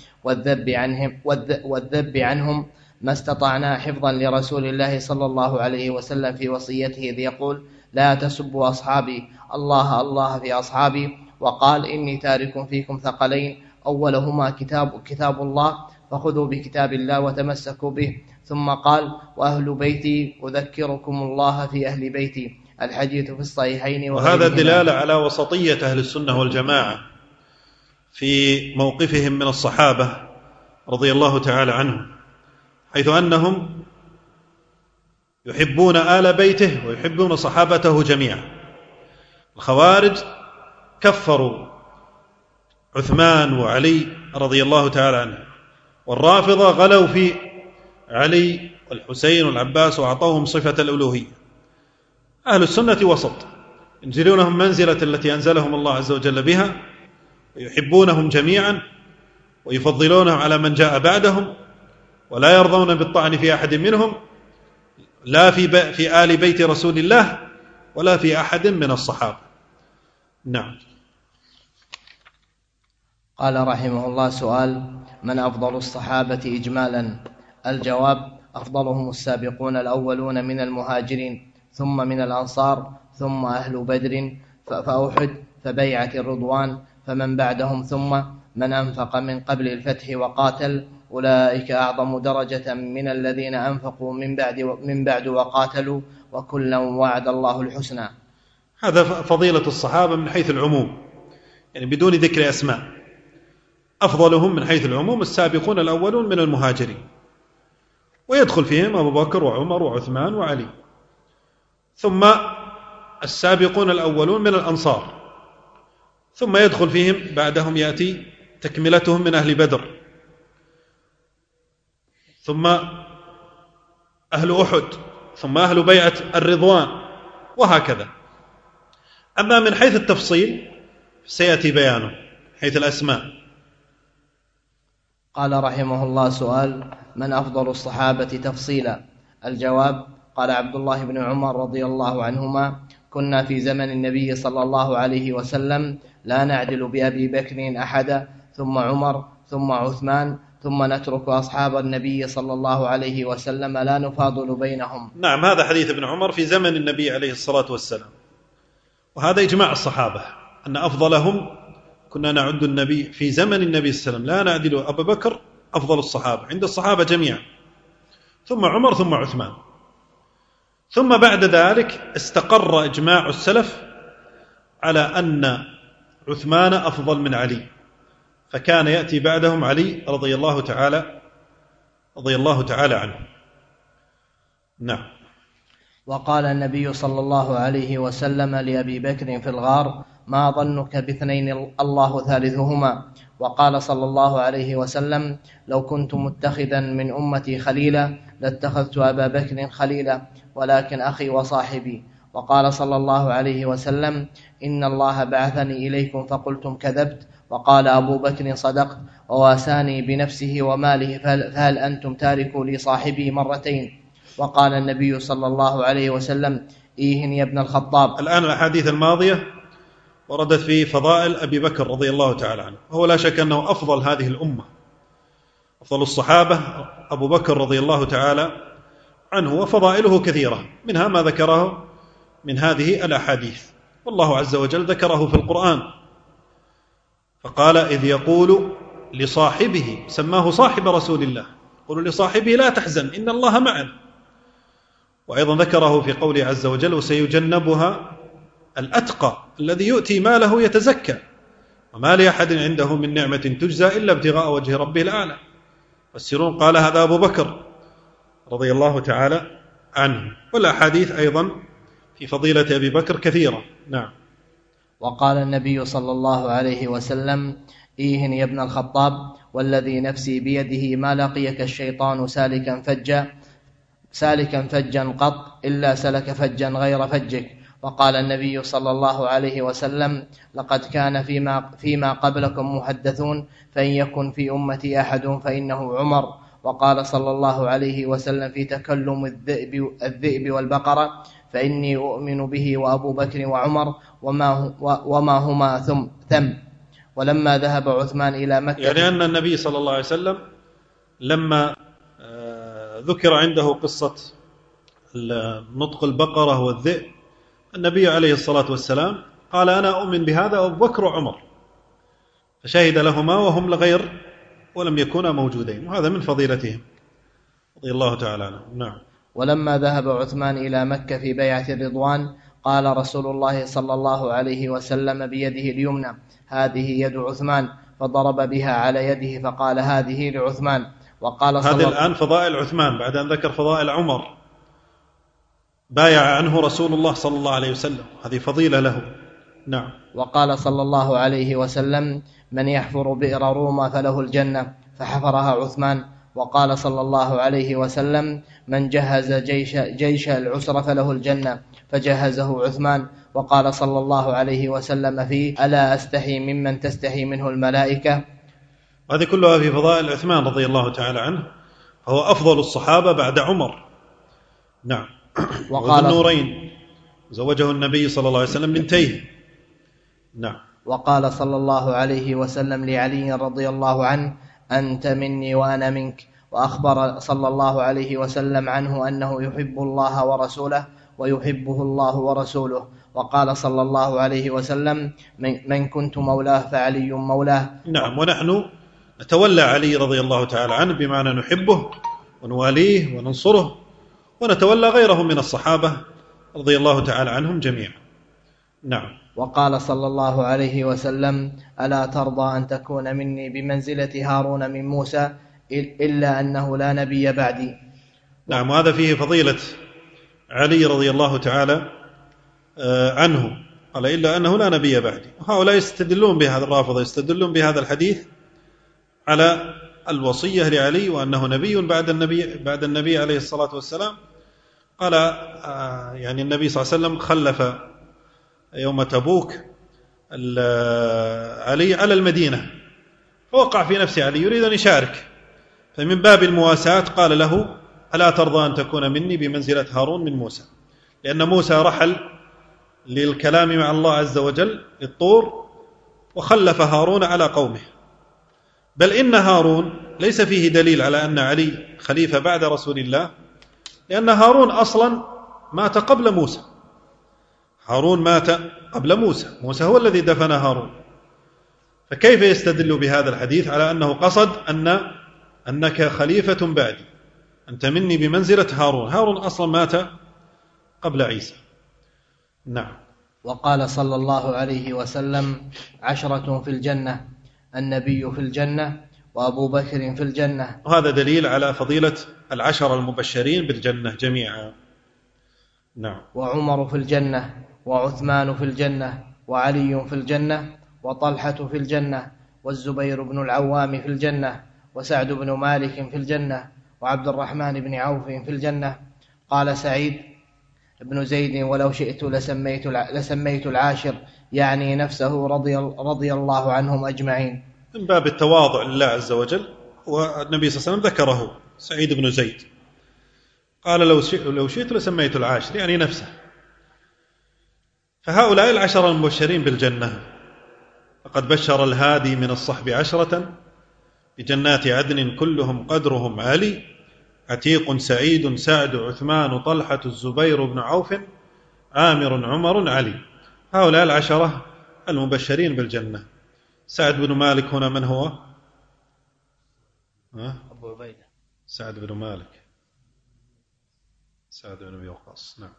والذب عنهم ما استطعنا حفظا لرسول الله صلى الله عليه وسلم في وصيته، إذ يقول لا تسبوا أصحابي، الله الله في أصحابي، وقال إني تارك فيكم ثقلين أولهما كتاب الله فخذوا بكتاب الله وتمسكوا به، ثم قال وأهل بيتي أذكركم الله في أهل بيتي، الحديث في الصحيحين. وهذا دلالة على وسطية أهل السنة والجماعة في موقفهم من الصحابة رضي الله تعالى عنهم، حيث أنهم يحبون آل بيته ويحبون صحابته جميعا. الخوارج كفروا عثمان وعلي رضي الله تعالى عنه، والرافضة غلوا في علي والحسين والعباس وأعطوهم صفة الألوهية. أهل السنة وسط، ينزلونهم منزلة التي أنزلهم الله عز وجل بها، ويحبونهم جميعا ويفضلونهم على من جاء بعدهم، ولا يرضون بالطعن في أحد منهم، لا في آل بيت رسول الله ولا في أحد من الصحابة. نعم. قال رحمه الله سؤال: من أفضل الصحابة إجمالا؟ الجواب: أفضلهم السابقون الأولون من المهاجرين، ثم من الأنصار، ثم أهل بدر، فأحد، فبيعة الرضوان، فمن بعدهم، ثم من أنفق من قبل الفتح وقاتل، أولئك أعظم درجة من الذين أنفقوا من بعد وقاتلوا، وكلا وعد الله الحسنى. هذا فضيلة الصحابة من حيث العموم، يعني بدون ذكر أسماء. أفضلهم من حيث العموم السابقون الأولون من المهاجرين، ويدخل فيهم أبو بكر وعمر وعثمان وعلي، ثم السابقون الأولون من الأنصار، ثم يدخل فيهم بعدهم يأتي تكملتهم من أهل بدر، ثم أهل أحد، ثم أهل بيعة الرضوان، وهكذا. أما من حيث التفصيل سيأتي بيانه حيث الأسماء. قال رحمه الله سؤال: من أفضل الصحابة تفصيلا؟ الجواب: قال عبد الله بن عمر رضي الله عنهما: كنا في زمن النبي صلى الله عليه وسلم لا نعدل بأبي بكر أحدا، ثم عمر، ثم عثمان، ثم نترك أصحاب النبي صلى الله عليه وسلم لا نفاضل بينهم. نعم، هذا حديث ابن عمر في زمن النبي عليه الصلاة والسلام، وهذا إجماع الصحابة أن أفضلهم كنا نعد النبي في زمن النبي صلى الله عليه وسلم لا نعدل أبا بكر أفضل الصحابة عند الصحابة جميعا، ثم عمر، ثم عثمان، ثم بعد ذلك استقر إجماع السلف على أن عثمان أفضل من علي، فكان يأتي بعدهم علي رضي الله تعالى عنه. نعم. وقال النبي صلى الله عليه وسلم لأبي بكر في الغار: ما ظنك باثنين الله ثالثهما. وقال صلى الله عليه وسلم: لو كنت متخذا من أمتي خليلا لاتخذت أبا بكر خليلا، ولكن أخي وصاحبي. وقال صلى الله عليه وسلم: إن الله بعثني إليكم فقلتم كذبت. وقال أبو بكر: صدقت، وواساني بنفسه وماله، فهل أنتم تاركوا لي صاحبي مرتين؟ وقال النبي صلى الله عليه وسلم: إيهن يا ابن الخطاب. الآن الأحاديث الماضية وردت في فضائل أبي بكر رضي الله تعالى عنه، وهو لا شك أنه أفضل هذه الأمة، أفضل الصحابة أبو بكر رضي الله تعالى عنه، وفضائله كثيرة، منها ما ذكره من هذه الأحاديث، والله عز وجل ذكره في القرآن، فقال: إذ يقول لصاحبه، سماه صاحب رسول الله، يقول لصاحبه: لا تحزن إن الله معنا. وأيضا ذكره في قوله عز وجل: وسيجنبها الأتقى الذي يؤتي ماله يتزكى وما لأحد عنده من نعمة تجزى إلا ابتغاء وجه ربه الأعلى. فالسرون قال: هذا أبو بكر رضي الله تعالى عنه. والأحاديث أيضا في فضيلة أبي بكر كثيرة. نعم. وقال النبي صلى الله عليه وسلم: إيهن يا ابن الخطاب، والذي نفسي بيده ما لقيك الشيطان سالكا فجا قط إلا سلك فجا غير فجك. وقال النبي صلى الله عليه وسلم: لقد كان فيما قبلكم محدثون، فإن يكن في أمتي أحد فإنه عمر. وقال صلى الله عليه وسلم في تكلم الذئب والبقرة: فإني أؤمن به وأبو بكر وعمر وما هما ثم. ولما ذهب عثمان إلى مكة، يعني أن النبي صلى الله عليه وسلم لما ذكر عنده قصة نطق البقرة والذئب، النبي عليه الصلاة والسلام قال: أنا أؤمن بهذا أبو بكر وعمر، فشهد لهما وهم لغير ولم يكونا موجودين، وهذا من فضيلتهم رضي الله تعالى عنهم. نعم. ولما ذهب عثمان إلى مكة في بيعة الرضوان، قال رسول الله صلى الله عليه وسلم بيده اليمنى: هذه يد عثمان، فضرب بها على يده فقال: هذه لعثمان. وقال هذه الآن فضائل عثمان بعد أن ذكر فضائل عمر، بايع عنه رسول الله صلى الله عليه وسلم، هذه فضيلة له. نعم. وقال صلى الله عليه وسلم: من يحفر بئر روما فله الجنة، فحفرها عثمان. وقال صلى الله عليه وسلم: من جهز جيش العسرة فله الجنة، فجهزه عثمان. وقال صلى الله عليه وسلم فيه: ألا أستحي ممن تستحي منه الملائكة. هذه كلها في فضائل عثمان رضي الله تعالى عنه، فهو أفضل الصحابة بعد عمر. نعم. وقال النورين زوجه النبي صلى الله عليه وسلم بنتيه. نعم. وقال صلى الله عليه وسلم لعلي رضي الله عنه: أنت مني وأنا منك. وأخبر صلى الله عليه وسلم عنه أنه يحب الله ورسوله ويحبه الله ورسوله. وقال صلى الله عليه وسلم: من كنت مولاه فعلي مولاه. نعم. ونحن نتولى علي رضي الله تعالى عنه، بمعنى نحبه ونواليه وننصره، ونتولى غيره من الصحابة رضي الله تعالى عنهم جميعا. نعم. وقال صلى الله عليه وسلم: ألا ترضى أن تكون مني بمنزلة هارون من موسى، إلا أنه لا نبي بعدي. نعم. وهذا فيه فضيلة علي رضي الله تعالى عنه، قال: إلا أنه لا نبي بعدي. وهؤلاء يستدلون بهذا، الرافضة يستدلون بهذا الحديث على الوصية لعلي وأنه نبي بعد النبي عليه الصلاة والسلام. قال يعني النبي صلى الله عليه وسلم خلف يوم تبوك علي على المدينة، فوقع في نفسه علي يريد أن يشارك، فمن باب المواساة قال له: ألا ترضى أن تكون مني بمنزلة هارون من موسى، لأن موسى رحل للكلام مع الله عز وجل للطور، وخلف هارون على قومه. بل إن هارون ليس فيه دليل على أن علي خليفة بعد رسول الله، لأن هارون أصلا مات قبل موسى. هارون مات قبل موسى هو الذي دفن هارون، فكيف يستدل بهذا الحديث على أنه قصد أن أنك خليفة بعدي، أنت مني بمنزلة هارون. هارون أصلا مات قبل عيسى. نعم. وقال صلى الله عليه وسلم: 10 في الجنة، النبي في الجنة، وأبو بكر في الجنة. وهذا دليل على فضيلة 10 المبشرين بالجنة جميعا. نعم. وعمر في الجنة، وعثمان في الجنة، وعلي في الجنة، وطلحة في الجنة، والزبير بن العوام في الجنة، وسعد بن مالك في الجنة، وعبد الرحمن بن عوف في الجنة. قال سعيد بن زيد: ولو شئت لسميت العاشر، يعني نفسه رضي الله عنهم أجمعين. من باب التواضع لله عز وجل، والنبي صلى الله عليه وسلم ذكره سعيد بن زيد، قال لو شئت لسميت العاشر، يعني نفسه. فهؤلاء 10 المبشرين بالجنة، فقد بشر الهادي من الصحب 10 بجنات عدن كلهم قدرهم عالي، عتيق سعيد سعد عثمان طلحة الزبير بن عوف عامر عمر علي. هؤلاء 10 المبشرين بالجنة. سعد بن مالك هنا من هو؟ أبو عبيدة. سعد بن مالك، سعد بن أبي وقاص. نعم.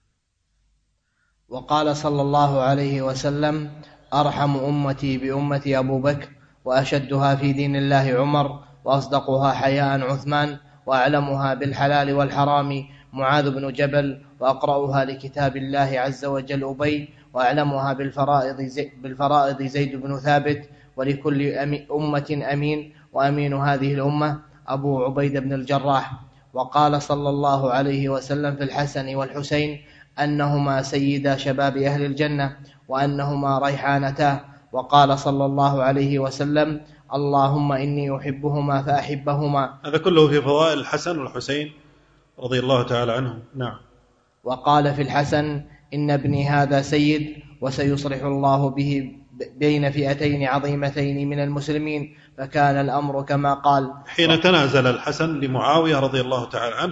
وقال صلى الله عليه وسلم: أرحم أمتي بأمتي أبو بكر، وأشدها في دين الله عمر، وأصدقها حياء عثمان، وأعلمها بالحلال والحرام معاذ بن جبل، وأقرأها لكتاب الله عز وجل أبي، وأعلمها بالفرائض زيد بن ثابت. ولكل أمة أمين، وأمين هذه الأمة أبو عبيدة بن الجراح. وقال صلى الله عليه وسلم في الحسن والحسين أنهما سيدا شباب أهل الجنة، وأنهما ريحانتا. وقال صلى الله عليه وسلم: اللهم إني أحبهما فأحبهما. هذا كله في فضائل الحسن والحسين رضي الله تعالى عنهم. نعم. وقال في الحسن: إن ابني هذا سيد، وسيصلح الله به بين فئتين عظيمتين من المسلمين. فكان الأمر كما قال. حين تنازل الحسن لمعاوية رضي الله تعالى عنه،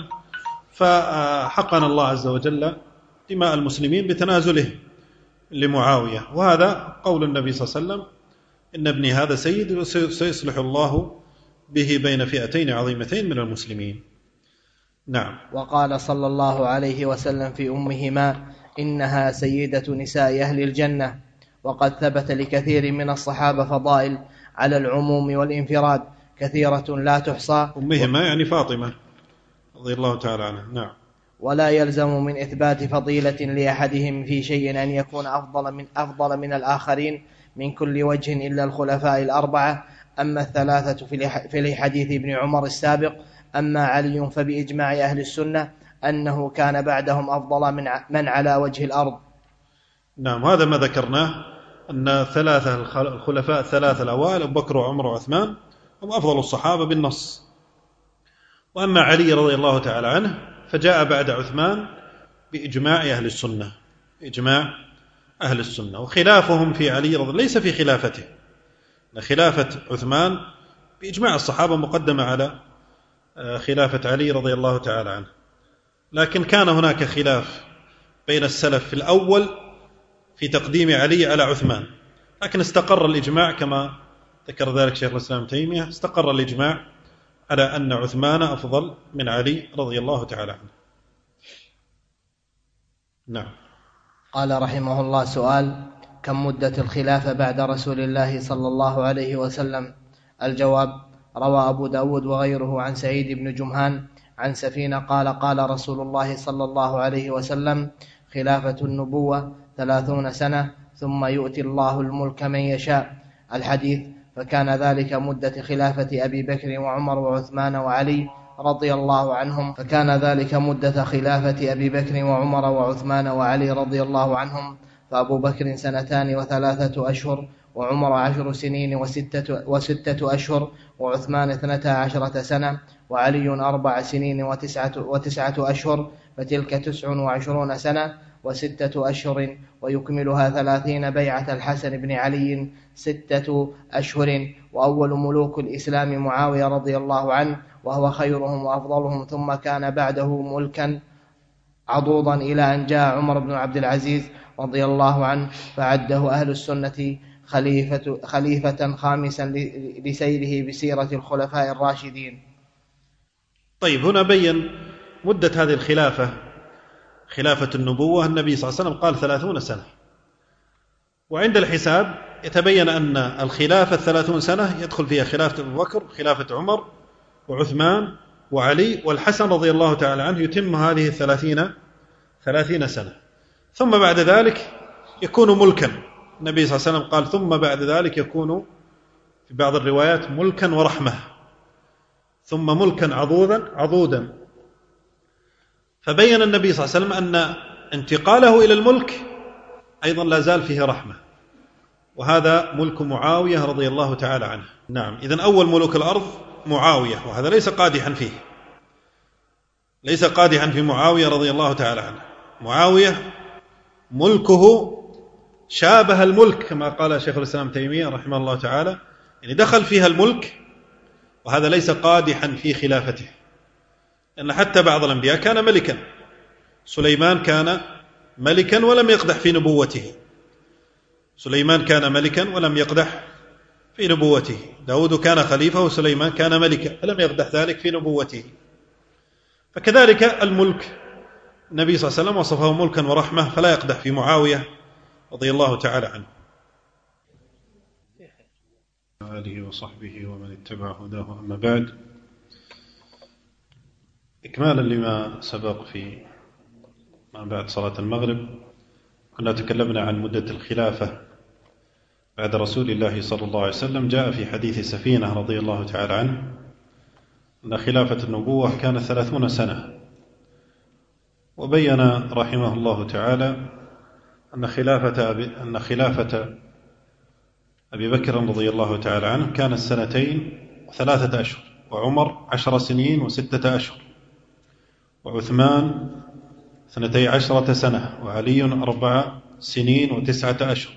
فحقن الله عز وجل دماء المسلمين بتنازله لمعاوية، وهذا قول النبي صلى الله عليه وسلم: إن ابني هذا سيد، وسيصلح الله به بين فئتين عظيمتين من المسلمين. نعم. وقال صلى الله عليه وسلم في أمهما: إنها سيدة نساء أهل الجنة. وقد ثبت لكثير من الصحابة فضائل على العموم والانفراد كثيرة لا تحصى. أمهما يعني فاطمة رضي الله تعالى عنها. نعم. ولا يلزم من إثبات فضيلة لأحدهم في شيء أن يكون أفضل من الآخرين من كل وجه إلا الخلفاء الأربعة. أما الثلاثة في حديث ابن عمر السابق. أما علي فبإجماع أهل السنة أنه كان بعدهم أفضل من على وجه الأرض. نعم. هذا ما ذكرناه، أن الخلفاء 3 الأوائل أبو بكر وعمر وعثمان هم أفضل الصحابة بالنص. وأما علي رضي الله تعالى عنه فجاء بعد عثمان بإجماع أهل السنة، إجماع أهل السنة. وخلافهم في علي ليس في خلافته، خلافة عثمان بإجماع الصحابة مقدمة على خلافة علي رضي الله تعالى عنه. لكن كان هناك خلاف بين السلف في الأول في تقديم علي على عثمان، لكن استقر الإجماع كما ذكر ذلك شيخ الإسلام ابن تيمية، استقر الإجماع على أن عثمان أفضل من علي رضي الله تعالى عنه. نعم. قال رحمه الله: سؤال: كم مدة الخلافة بعد رسول الله صلى الله عليه وسلم؟ الجواب: روى أبو داود وغيره عن سعيد بن جمهان عن سفينة قال: قال رسول الله صلى الله عليه وسلم: خلافة النبوة 30 سنة، ثم يؤتي الله الملك من يشاء. الحديث. فكان ذلك مدة خلافة أبي بكر وعمر وعثمان وعلي رضي الله عنهم. فأبو بكر 2 و3 أشهر، وعمر 10 سنين و6 أشهر، وعثمان 12 سنة، وعلي 4 سنين و9 أشهر، فتلك 29 سنة و6 أشهر. ويكملها 30 بيعة الحسن بن علي 6 أشهر. وأول ملوك الإسلام معاوية رضي الله عنه، وهو خيرهم وأفضلهم، ثم كان بعده ملكا عضوضا إلى أن جاء عمر بن عبد العزيز رضي الله عنه، فعده أهل السنة خليفة خامسا لسيره بسيرة الخلفاء الراشدين. طيب، هنا بين مدة هذه الخلافة، خلافة النبوة. النبي صلى الله عليه وسلم قال 30 سنة، وعند الحساب يتبين أن الخلافة 30 سنة يدخل فيها خلافة أبو بكر، خلافة عمر وعثمان وعلي والحسن رضي الله تعالى عنه، يتم هذه 30 سنة. ثم بعد ذلك يكون ملكا. النبي صلى الله عليه وسلم قال ثم بعد ذلك يكون في بعض الروايات ملكا ورحمة، ثم ملكا عضودا. فبين النبي صلى الله عليه وسلم أن انتقاله إلى الملك أيضا لا زال فيه رحمة، وهذا ملك معاوية رضي الله تعالى عنه. نعم، إذن أول ملوك الأرض معاوية، وهذا ليس قادحا فيه، ليس قادحا في معاوية رضي الله تعالى عنه. معاوية ملكه شابه الملك كما قال شيخ الإسلام تيمية رحمه الله تعالى، يعني دخل فيها الملك، وهذا ليس قادحا في خلافته، لأن حتى بعض الأنبياء كان ملكا. سليمان كان ملكا ولم يقدح في نبوته، سليمان كان ملكا ولم يقدح في نبوته. داود كان خليفة وسليمان كان ملكا فلم يقدح ذلك في نبوته. فكذلك الملك، النبي صلى الله عليه وسلم وصفه ملكا ورحمة، فلا يقدح في معاوية رضي الله تعالى عنه. آله وصحبه ومن اتبع هداه. أما بعد، إكمالا لما سبق في ما بعد صلاة المغرب، كنا تكلمنا عن مدة الخلافة بعد رسول الله صلى الله عليه وسلم. جاء في حديث سفينة رضي الله تعالى عنه أن خلافة النبوة كانت 30 سنة، وبين رحمه الله تعالى أن خلافة أبي بكر رضي الله تعالى عنه كانت 2 و3 أشهر، وعمر 10 سنين و6 أشهر، وعثمان 12 سنة، وعلي 4 سنين و9 أشهر.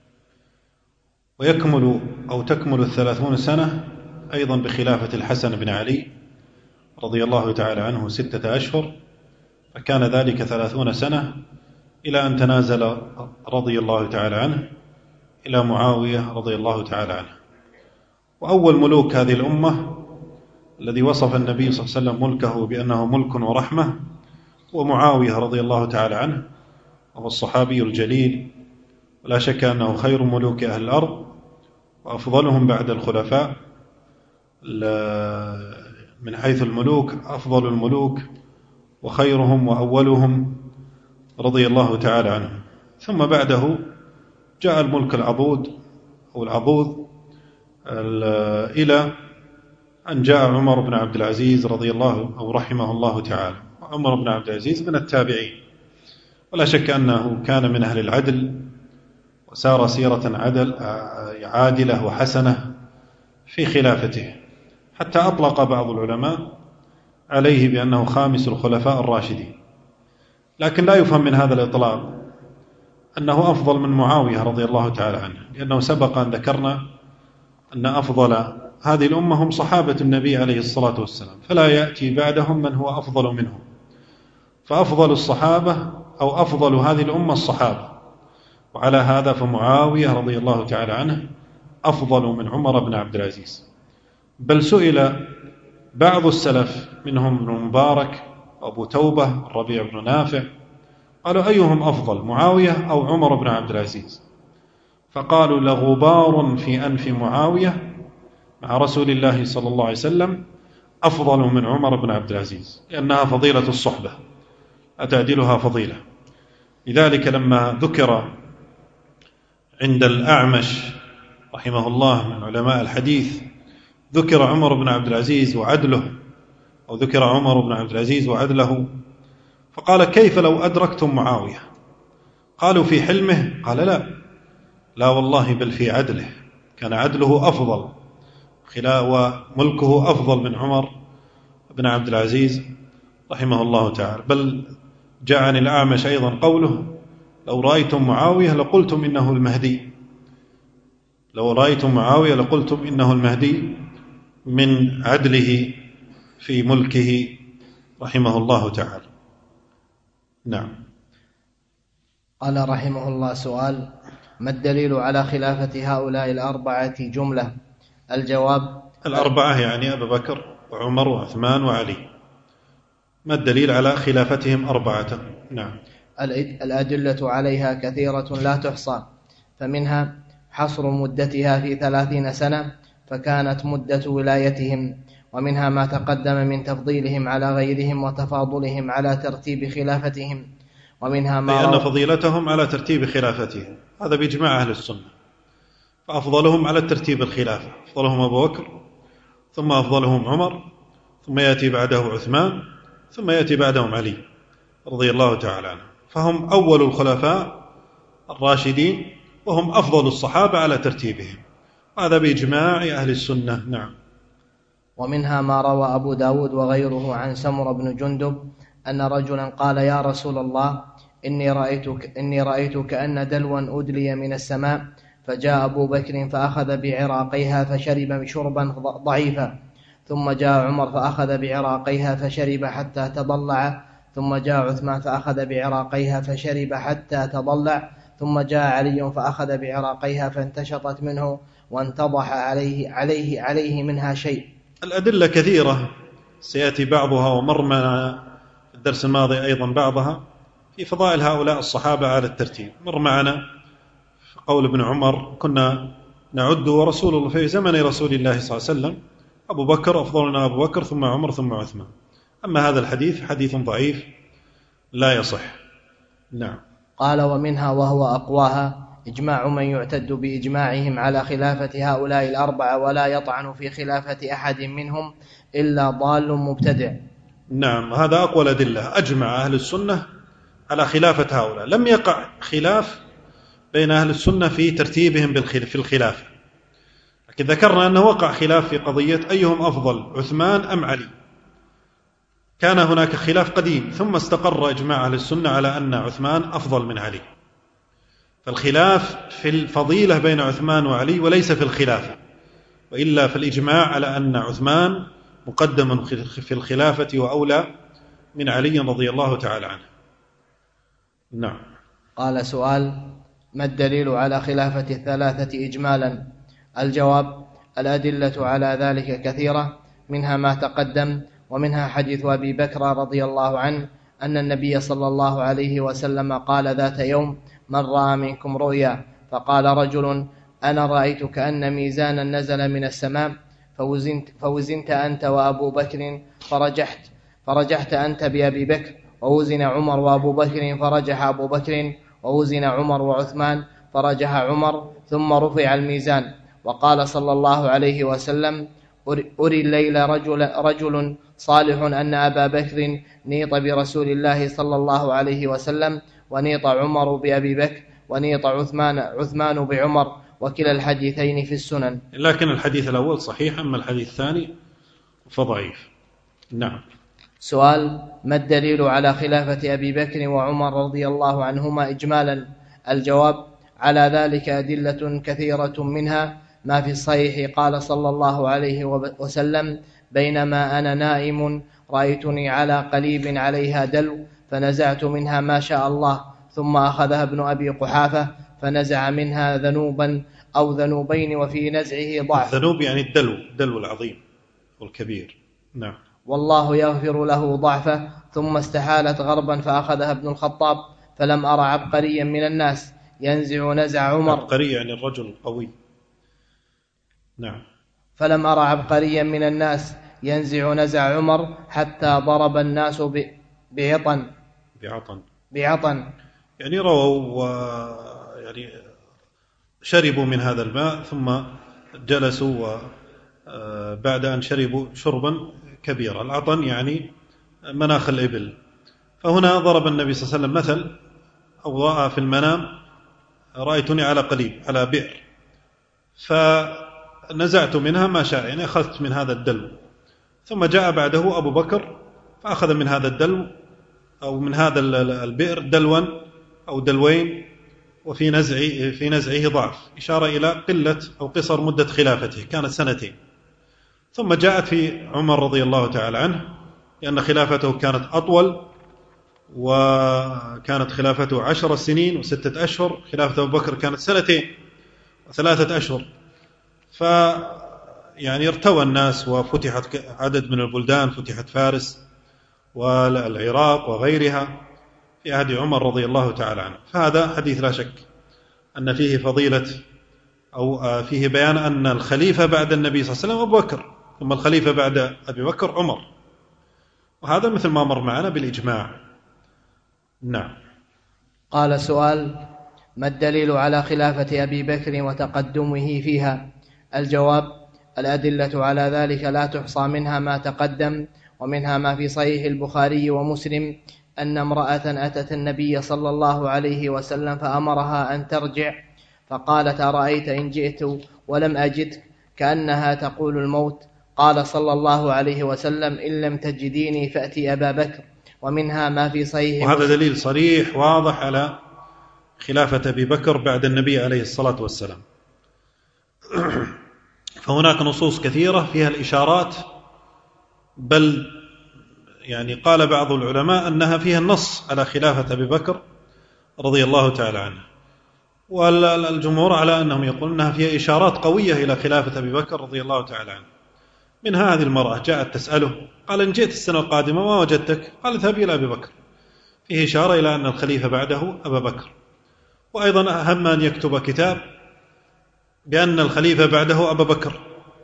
تكمل 30 سنة أيضا بخلافة الحسن بن علي رضي الله تعالى عنه 6 أشهر، فكان ذلك 30 سنة، إلى أن تنازل رضي الله تعالى عنه إلى معاوية رضي الله تعالى عنه. وأول ملوك هذه الأمة الذي وصف النبي صلى الله عليه وسلم ملكه بأنه ملك ورحمة هو معاوية رضي الله تعالى عنه، وهو الصحابي الجليل، ولا شك أنه خير ملوك أهل الأرض وأفضلهم بعد الخلفاء من حيث الملوك، أفضل الملوك وخيرهم وأولهم رضي الله تعالى عنه. ثم بعده جاء الملك العضوض أو العضوض إلى أن جاء عمر بن عبد العزيز رضي الله أو رحمه الله تعالى. عمر بن عبد العزيز من التابعين، ولا شك أنه كان من أهل العدل، وسار سيرة عادلة وحسنة في خلافته، حتى أطلق بعض العلماء عليه بأنه خامس الخلفاء الراشدين. لكن لا يفهم من هذا الإطلاق أنه أفضل من معاوية رضي الله تعالى عنه، لأنه سبق أن ذكرنا أن أفضل هذه الأمة هم صحابة النبي عليه الصلاة والسلام، فلا يأتي بعدهم من هو أفضل منهم. فأفضل الصحابة أو أفضل هذه الأمة الصحابة، وعلى هذا فمعاوية رضي الله تعالى عنه أفضل من عمر بن عبد العزيز. بل سئل بعض السلف منهم ابن مبارك وأبو توبة الربيع بن نافع، قالوا أيهم أفضل، معاوية أو عمر بن عبد العزيز؟ فقالوا لغبار في أنف معاوية مع رسول الله صلى الله عليه وسلم أفضل من عمر بن عبد العزيز، لأنها فضيلة الصحبة أتعدلها فضيلة. لذلك لما ذكر عند الأعمش رحمه الله من علماء الحديث ذكر عمر بن عبد العزيز وعدله، أو ذكر عمر بن عبد العزيز وعدله، فقال كيف لو أدركتم معاوية؟ قالوا في حلمه؟ قال لا والله، بل في عدله، كان عدله أفضل وملكه أفضل من عمر بن عبد العزيز رحمه الله تعالى. بل جاء عن الأعمش أيضا قوله لو رأيتم معاوية لقلتم إنه المهدي، لو رأيتم معاوية لقلتم إنه المهدي من عدله في ملكه رحمه الله تعالى. نعم. قال رحمه الله: سؤال: ما الدليل على خلافة هؤلاء الأربعة جملة؟ الجواب: الأربعة يعني أبا بكر وعمر وعثمان وعلي. ما الدليل على خلافتهم أربعة؟ نعم. الأدلة عليها كثيرة لا تحصى، فمنها حصر مدتها في 30 سنة فكانت مدة ولايتهم، ومنها ما تقدم من تفضيلهم على غيرهم وتفاضلهم على ترتيب خلافتهم، ومنها ما لأن فضيلتهم على ترتيب خلافتهم، هذا بإجماع أهل السنة، فأفضلهم على الترتيب الخلافة، أفضلهم أبو بكر، ثم أفضلهم عمر، ثم يأتي بعده عثمان، ثم يأتي بعدهم علي رضي الله تعالى عنه، فهم أول الخلفاء الراشدين، وهم أفضل الصحابة على ترتيبهم، هذا بإجماع أهل السنة. نعم. ومنها ما روى أبو داود وغيره عن سمر بن جندب أن رجلا قال: يا رسول الله، إني رأيت كأن دلوا أدلي من السماء، فجاء أبو بكر فأخذ بعراقيها فشرب شربا ضعيفا، ثم جاء عمر فأخذ بعراقيها فشرب حتى تضلع، ثم جاء عثمان فأخذ بعراقيها فشرب حتى تضلع، ثم جاء علي فأخذ بعراقيها فانتشطت منه وانتضح عليه منها شيء. الأدلة كثيرة سيأتي بعضها، ومر معنا في الدرس الماضي أيضا بعضها في فضائل هؤلاء الصحابة على الترتيب. مر معنا في قول ابن عمر: كنا نعد ورسول الله في زمن رسول الله صلى الله عليه وسلم أبو بكر أفضلنا أبو بكر، ثم عمر، ثم عثمان. أما هذا الحديث حديث ضعيف لا يصح. نعم. قال: ومنها وهو أقواها إجماع من يعتد بإجماعهم على خلافة هؤلاء الأربعة، ولا يطعن في خلافة أحد منهم إلا ضال مبتدع. نعم، هذا أقوى الأدلة. أجمع أهل السنة على خلافة هؤلاء، لم يقع خلاف بين أهل السنة في ترتيبهم في الخلافة، لكن ذكرنا أنه وقع خلاف في قضية أيهم أفضل، عثمان أم علي. كان هناك خلاف قديم، ثم استقر إجماع أهل السنة على أن عثمان أفضل من علي، فالخلاف في الفضيلة بين عثمان وعلي وليس في الخلافة، وإلا في الإجماع على أن عثمان مقدم في الخلافة وأولى من علي رضي الله تعالى عنه. نعم. قال: سؤال: ما الدليل على خلافة الثلاثة إجمالا؟ الجواب: الأدلة على ذلك كثيرة، منها ما تقدم، ومنها حديث أبي بكر رضي الله عنه أن النبي صلى الله عليه وسلم قال ذات يوم: من رأى منكم رؤيا، فقال رجل: أنا رأيت كأن ميزانا نزل من السماء، فوزنت أنت وأبو بكر فرجحت أنت بأبي بكر، ووزن عمر وأبو بكر فرجح أبو بكر، ووزن عمر وعثمان فرجح عمر، ثم رفع الميزان. وقال صلى الله عليه وسلم: أري الليل رجل صالح أن أبا بكر نيط برسول الله صلى الله عليه وسلم، ونيط عمر بأبي بكر، ونيط عثمان بعمر، وكلا الحديثين في السنن. لكن الحديث الأول صحيح، أما الحديث الثاني فضعيف. نعم. سؤال: ما الدليل على خلافة أبي بكر وعمر رضي الله عنهما إجمالا؟ الجواب: على ذلك أدلة كثيرة، منها ما في الصحيح قال صلى الله عليه وسلم: بينما أنا نائم رأيتني على قليب عليها دلو، فنزعت منها ما شاء الله، ثم أخذها ابن أبي قحافة فنزع منها ذنوبا أو ذنوبين، وفي نزعه ضعف. الذنوب يعني الدلو العظيم والكبير. نعم. والله يغفر له ضعفه، ثم استحالت غربا فأخذها ابن الخطاب، فلم أرى عبقريا من الناس ينزع نزع عمر. عبقري يعني الرجل القوي. نعم. فلم أرى عبقريا من الناس ينزع نزع عمر، حتى ضرب الناس بعطن يعني رووا يعني شربوا من هذا الماء، ثم جلسوا، بعد أن شربوا شربا كبيرا. العطن يعني مناخ الإبل. فهنا ضرب النبي صلى الله عليه وسلم مثل، أو رأى في المنام: رأيتني على قليب، على بئر، فنزعت منها ما شاء، يعني أخذت من هذا الدلو. ثم جاء بعده أبو بكر فأخذ من هذا الدلو أو من هذا البئر دلوا أو دلوين، وفي نزعه ضعف، إشارة إلى قلة أو قصر مدة خلافته، كانت 2 سنين. ثم جاءت في عمر رضي الله تعالى عنه، لأن خلافته كانت أطول، وكانت خلافته 10 سنين و6 أشهر، خلافة أبو بكر كانت 2 و3 أشهر. يعني ارتوى الناس وفتحت عدد من البلدان، فتحت فارس والعراق وغيرها في عهد عمر رضي الله تعالى عنه. فهذا حديث لا شك أن فيه فضيلة أو فيه بيان أن الخليفة بعد النبي صلى الله عليه وسلم أبو بكر، ثم الخليفة بعد أبي بكر عمر، وهذا مثل ما مر معنا بالإجماع. نعم. قال سؤال: ما الدليل على خلافة أبي بكر وتقدمه فيها؟ الجواب: الأدلة على ذلك لا تحصى، منها ما تقدم، ومنها ما في صحيح البخاري ومسلم أن امرأة أتت النبي صلى الله عليه وسلم فأمرها أن ترجع، فقالت: أرأيت إن جئت ولم أجدك؟ كأنها تقول الموت. قال صلى الله عليه وسلم: إن لم تجديني فأتي أبا بكر. ومنها ما في صحيح وهذا دليل صريح واضح على خلافة أبي بكر بعد النبي عليه الصلاة والسلام. فهناك نصوص كثيرة فيها الإشارات، بل يعني قال بعض العلماء أنها فيها النص على خلافة أبي بكر رضي الله تعالى عنه، والجمهور على أنهم يقولون أنها فيها إشارات قوية إلى خلافة أبي بكر رضي الله تعالى عنه. من هذه المرأة جاءت تسأله، قال: إن جئت السنة القادمة ما وجدتك، قال: اذهبي إلى أبي بكر. فيه إشارة إلى أن الخليفة بعده أبا بكر. وأيضا أهم أن يكتب كتاب بأن الخليفة بعده أبا بكر.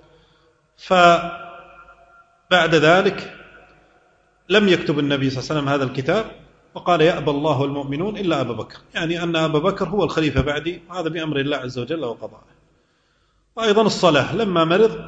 فبعد ذلك لم يكتب النبي صلى الله عليه وسلم هذا الكتاب، وقال: يأبى الله والمؤمنون إلا أبا بكر، يعني أن أبا بكر هو الخليفة بعدي، هذا بأمر الله عز وجل وقضائه. وأيضا الصلاة، لما مرض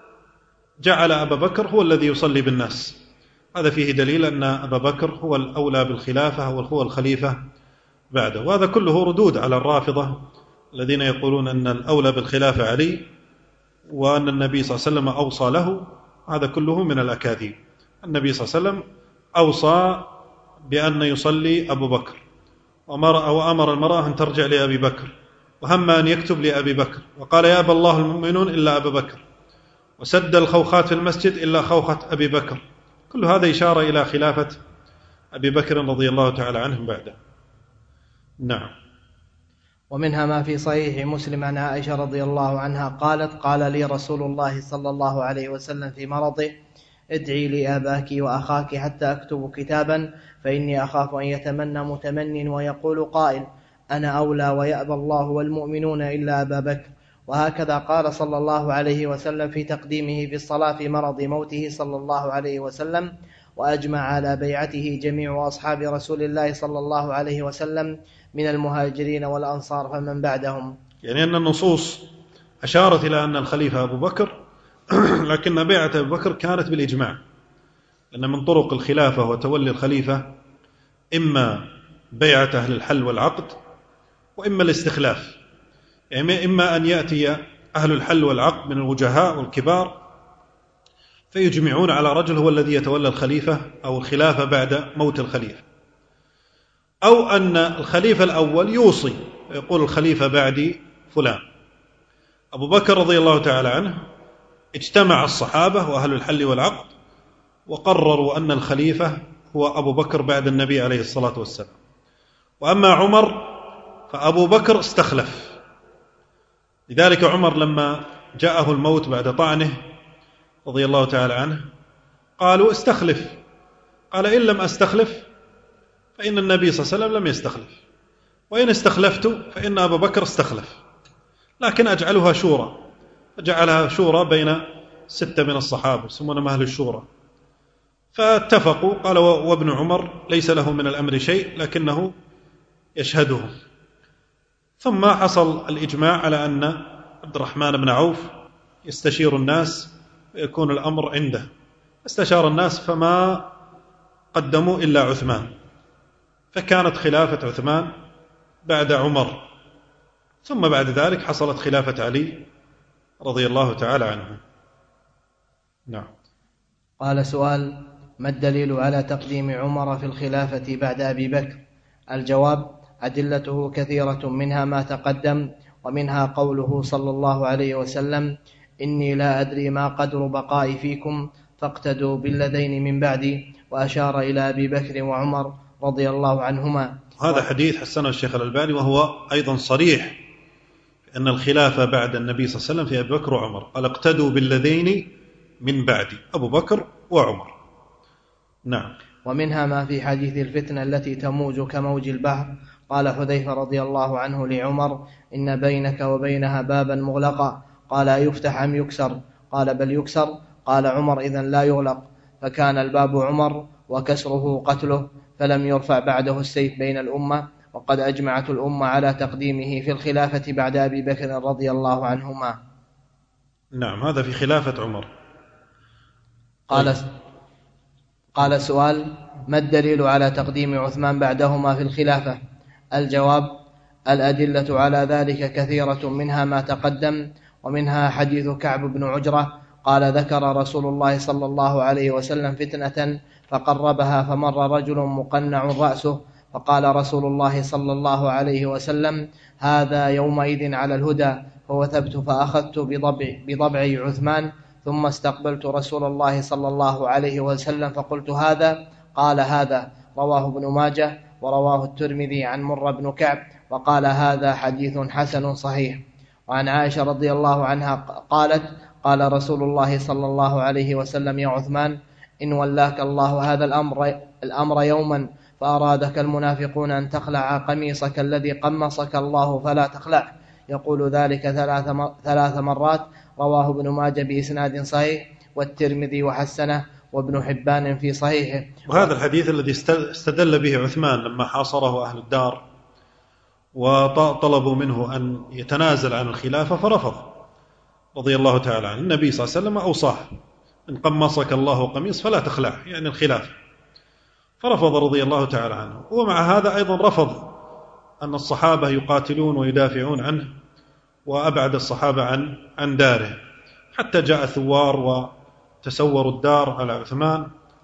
جعل أبا بكر هو الذي يصلي بالناس، هذا فيه دليل أن أبا بكر هو الأولى بالخلافة، هو الخليفة بعده. وهذا كله ردود على الرافضة الذين يقولون أن الأولى بالخلافة علي، وأن النبي صلى الله عليه وسلم أوصى له. هذا كله من الأكاذيب. النبي صلى الله عليه وسلم أوصى بأن يصلي أبو بكر، وأمر المرأة أن ترجع لأبي بكر، وهم أن يكتب لأبي بكر، وقال: يأبى الله المؤمنون إلا أبا بكر، وسد الخوخات في المسجد إلا خوخة أبي بكر. كل هذا إشارة إلى خلافة أبي بكر رضي الله تعالى عنهم بعده. نعم. ومنها ما في صحيح مسلم عن عائشة رضي الله عنها قالت: قال لي رسول الله صلى الله عليه وسلم في مرضه: ادعي لأباك وأخاك حتى أكتب كتابا، فإني أخاف أن يتمنى متمن ويقول قائل: أنا أولى ويأبى الله والمؤمنون إلا أبا بكر. وهكذا قال صلى الله عليه وسلم في تقديمه في الصلاة في مرض موته صلى الله عليه وسلم. وأجمع على بيعته جميع أصحاب رسول الله صلى الله عليه وسلم من المهاجرين والأنصار فمن بعدهم. يعني أن النصوص أشارت إلى أن الخليفة أبو بكر، لكن بيعة أبو بكر كانت بالإجماع، لأن من طرق الخلافة وتولي الخليفة إما بيعة أهل الحل والعقد، وإما الاستخلاف. يعني إما أن يأتي أهل الحل والعقد من الوجهاء والكبار فيجمعون على رجل هو الذي يتولى الخليفة أو الخلافة بعد موت الخليفة، أو أن الخليفة الأول يوصي يقول: الخليفة بعدي فلان. أبو بكر رضي الله تعالى عنه اجتمع الصحابة وأهل الحل والعقد وقرروا أن الخليفة هو أبو بكر بعد النبي عليه الصلاة والسلام. وأما عمر فأبو بكر استخلف، لذلك عمر لما جاءه الموت بعد طعنه رضي الله تعالى عنه قالوا: استخلف. قال: إن لم أستخلف فإن النبي صلى الله عليه وسلم لم يستخلف، وإن استخلفت فإن أبا بكر استخلف، لكن أجعلها شورى. فجعلها شورى بين 6 من الصحابة يسمونهم أهل الشورى، فاتفقوا. قال: وابن عمر ليس له من الأمر شيء لكنه يشهده. ثم حصل الإجماع على أن عبد الرحمن بن عوف يستشير الناس ويكون الأمر عنده. استشار الناس فما قدموا إلا عثمان، فكانت خلافة عثمان بعد عمر. ثم بعد ذلك حصلت خلافة علي رضي الله تعالى عنه. نعم. قال سؤال: ما الدليل على تقديم عمر في الخلافة بعد أبي بكر؟ الجواب: أدلته كثيرة، منها ما تقدم، ومنها قوله صلى الله عليه وسلم: إني لا أدري ما قدر بقائي فيكم فاقتدوا بالذين من بعدي، وأشار إلى أبي بكر وعمر. رضي الله عنهما. هذا حديث حسنه الشيخ الألباني، وهو أيضا صريح أن الخلافة بعد النبي صلى الله عليه وسلم في أبي بكر وعمر، قال اقتدوا بالذين من بعدي، أبو بكر وعمر. نعم. ومنها ما في حديث الفتنة التي تموج كموج البحر. قال حذيفة رضي الله عنه لعمر: إن بينك وبينها بابا مغلقا. قال: أيفتح أم يكسر؟ قال: بل يكسر. قال عمر: إذن لا يغلق. فكان الباب عمر وكسره قتله، فلم يرفع بعده السيف بين الأمة، وقد أجمعت الأمة على تقديمه في الخلافة بعد أبي بكر رضي الله عنهما. نعم، هذا في خلافة عمر. قال سؤال: ما الدليل على تقديم عثمان بعدهما في الخلافة؟ الجواب: الأدلة على ذلك كثيرة، منها ما تقدم، ومنها حديث كعب بن عجرة قال: ذكر رسول الله صلى الله عليه وسلم فتنة فقربها، فمر رجل مقنع رأسه، فقال رسول الله صلى الله عليه وسلم: هذا يومئذ على الهدى. فوثبت فأخذت بضبع عثمان، ثم استقبلت رسول الله صلى الله عليه وسلم فقلت: هذا؟ قال: هذا. رواه ابن ماجه ورواه الترمذي عن مر بن كعب، وقال: هذا حديث حسن صحيح. وعن عائشة رضي الله عنها قالت: قال رسول الله صلى الله عليه وسلم: يا عثمان، إن ولاك الله هذا الأمر يوما فأرادك المنافقون أن تخلع قميصك الذي قمصك الله فلا تخلع. يقول ذلك 3 مرات. رواه ابن ماجه بإسناد صحيح، والترمذي وحسنه، وابن حبان في صحيحه. وهذا الحديث الذي استدل به عثمان لما حاصره أهل الدار وطلبوا منه أن يتنازل عن الخلافة فرفض رضي الله تعالى عنه. النبي صلى الله عليه وسلم أوصاه: إن قمصك الله قميص فلا تخلع، يعني الخلافة، فرفض رضي الله تعالى عنه. ومع هذا أيضا رفض أن الصحابة يقاتلون ويدافعون عنه، وأبعد الصحابة عن داره، حتى جاء ثوار وتسوروا الدار على عثمان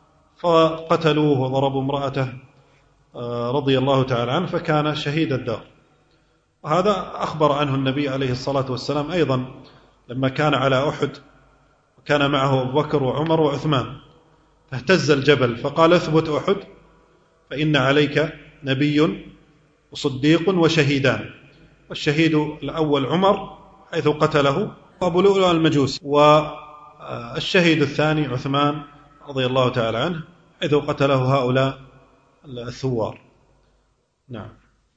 فقتلوه وضربوا امرأته رضي الله تعالى عنه، فكان شهيد الدار. وهذا أخبر عنه النبي عليه الصلاة والسلام أيضا لما كان على أحد وكان معه أبو بكر وعمر وعثمان، فاهتز الجبل فقال: اثبت أحد فإن عليك نبي وصديق وشهيدان. والشهيد الأول عمر حيث قتله أبو لؤلؤ المجوسي، والشهيد الثاني عثمان رضي الله تعالى عنه حيث قتله هؤلاء الثوار. نعم.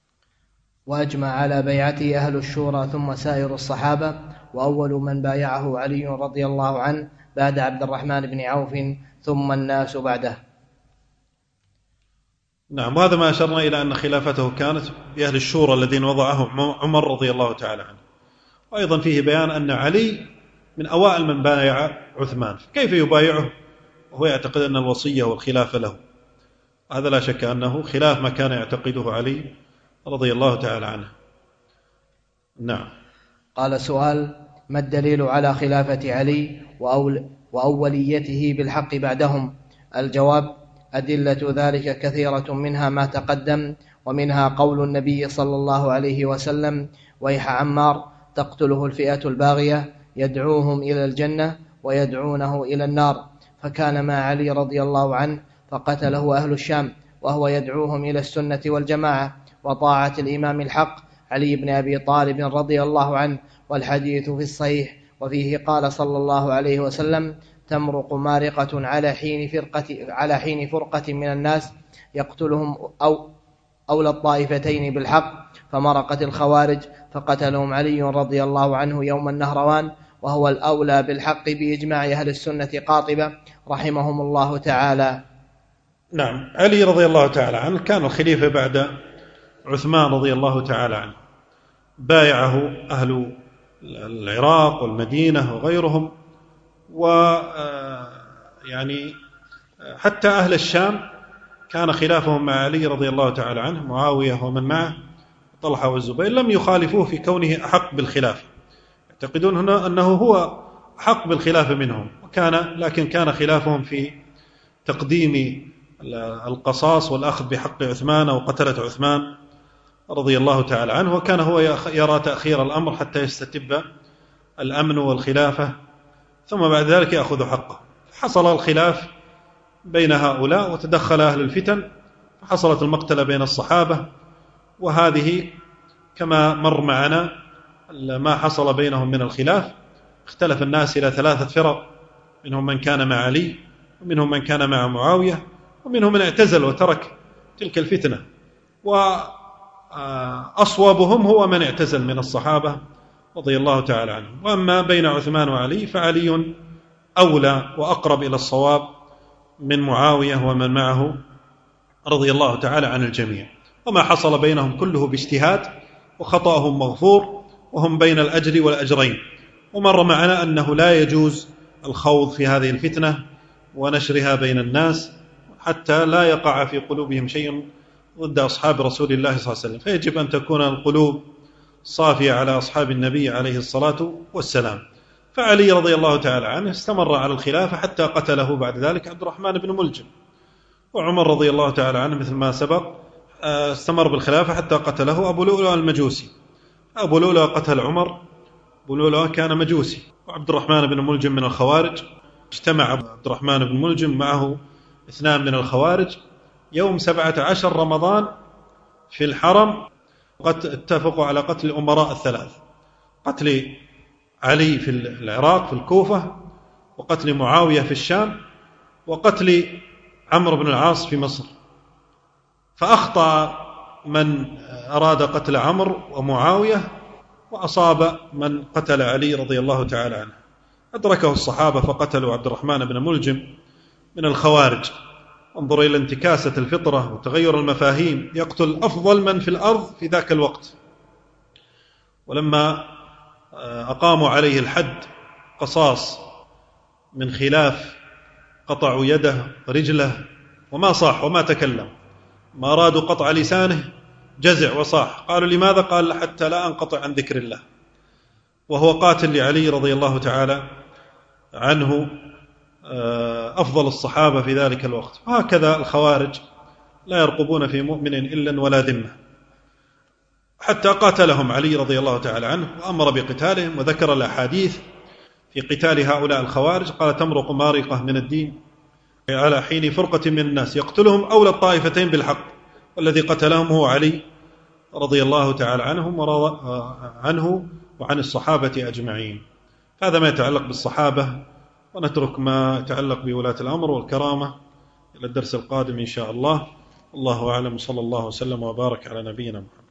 وأجمع على بيعته أهل الشورى ثم سائر الصحابة، وأول من بايعه علي رضي الله عنه بعد عبد الرحمن بن عوف، ثم الناس بعده. نعم. وهذا ما أشرنا إلى أن خلافته كانت بأهل الشورى الذين وضعهم عمر رضي الله تعالى عنه. وأيضا فيه بيان أن علي من أوائل من بايع عثمان، كيف يبايعه وهو يعتقد أن الوصية والخلافة له؟ هذا لا شك أنه خلاف ما كان يعتقده علي رضي الله تعالى عنه. نعم. قال سؤال: ما الدليل على خلافة علي وأوليته بالحق بعدهم؟ الجواب: أدلة ذلك كثيرة، منها ما تقدم، ومنها قول النبي صلى الله عليه وسلم: ويح عمار، تقتله الفئة الباغية، يدعوهم إلى الجنة ويدعونه إلى النار. فكان مع علي رضي الله عنه فقتله أهل الشام، وهو يدعوهم إلى السنة والجماعة وطاعة الإمام الحق علي بن أبي طالب رضي الله عنه. والحديث في الصحيح، وفيه قال صلى الله عليه وسلم: تمرق مارقة على حين فرقة من الناس يقتلهم أولى الطائفتين بالحق، فمرقت الخوارج فقتلهم علي رضي الله عنه يوم النهروان، وهو الأولى بالحق بإجماع أهل السنة قاطبة رحمهم الله تعالى. نعم. علي رضي الله تعالى عنه كان الخليفة بعد عثمان رضي الله تعالى عنه، بايعه أهل العراق والمدينة وغيرهم، ويعني حتى أهل الشام كان خلافهم مع علي رضي الله تعالى عنه، معاوية ومن معه طلحة والزبير، لم يخالفوه في كونه أحق بالخلافة، يعتقدون هنا أنه هو أحق بالخلافة منهم، لكن كان خلافهم في تقديم القصاص والأخذ بحق عثمان أو قتلة عثمان رضي الله تعالى عنه، وكان هو يرى تأخير الأمر حتى يستتب الأمن والخلافة، ثم بعد ذلك يأخذ حقه. حصل الخلاف بين هؤلاء وتدخل أهل الفتن حصلت المقتلة بين الصحابة، وهذه كما مر معنا ما حصل بينهم من الخلاف. اختلف الناس إلى 3 فرق، منهم من كان مع علي، ومنهم من كان مع معاوية، ومنهم من اعتزل وترك تلك الفتنة، وأصوبهم هو من اعتزل من الصحابة رضي الله تعالى عنهم. وأما بين عثمان وعلي فعلي أولى وأقرب إلى الصواب من معاوية ومن معه رضي الله تعالى عن الجميع. وما حصل بينهم كله باجتهاد، وخطأهم مغفور، وهم بين الأجر والأجرين. ومر معنا أنه لا يجوز الخوض في هذه الفتنة ونشرها بين الناس حتى لا يقع في قلوبهم شيء ضد أصحاب رسول الله صلى الله عليه وسلم، فيجب أن تكون القلوب صافية على أصحاب النبي عليه الصلاة والسلام. فعلي رضي الله تعالى عنه استمر على الخلافة حتى قتله بعد ذلك عبد الرحمن بن ملجم. وعمر رضي الله تعالى عنه مثل ما سبق استمر بالخلافة حتى قتله أبو لؤلؤ المجوسي. أبو لؤلؤ قتل عمر، أبو لؤلؤ كان مجوسي، وعبد الرحمن بن ملجم من الخوارج. اجتمع عبد الرحمن بن ملجم معه 2 من الخوارج يوم 17 رمضان في الحرم، قد اتفقوا على قتل الأمراء 3، قتل علي في العراق في الكوفة، وقتل معاوية في الشام، وقتل عمرو بن العاص في مصر. فأخطأ من أراد قتل عمرو ومعاوية، وأصاب من قتل علي رضي الله تعالى عنه. أدركه الصحابة فقتلوا عبد الرحمن بن ملجم من الخوارج. انظر إلى انتكاسة الفطرة وتغير المفاهيم، يقتل أفضل من في الأرض في ذاك الوقت. ولما أقاموا عليه الحد قصاص من خلاف، قطعوا يده رجله وما صاح وما تكلم، ما أرادوا قطع لسانه جزع وصاح. قالوا لماذا؟ قال حتى لا أنقطع عن ذكر الله، وهو قاتل لعلي رضي الله تعالى عنه أفضل الصحابة في ذلك الوقت. وهكذا الخوارج لا يرقبون في مؤمن إلا ولا ذمة، حتى قاتلهم علي رضي الله تعالى عنه وأمر بقتالهم، وذكر الأحاديث في قتال هؤلاء الخوارج. قال تمرق مارقة من الدين على حين فرقة من الناس يقتلهم أولى الطائفتين بالحق، والذي قتلهم هو علي رضي الله تعالى عنه وعن الصحابة أجمعين. هذا ما يتعلق بالصحابة، ونترك ما يتعلق بولاة الأمر والكرامة إلى الدرس القادم إن شاء الله. الله أعلم، صلى الله وسلم وبارك على نبينا محمد.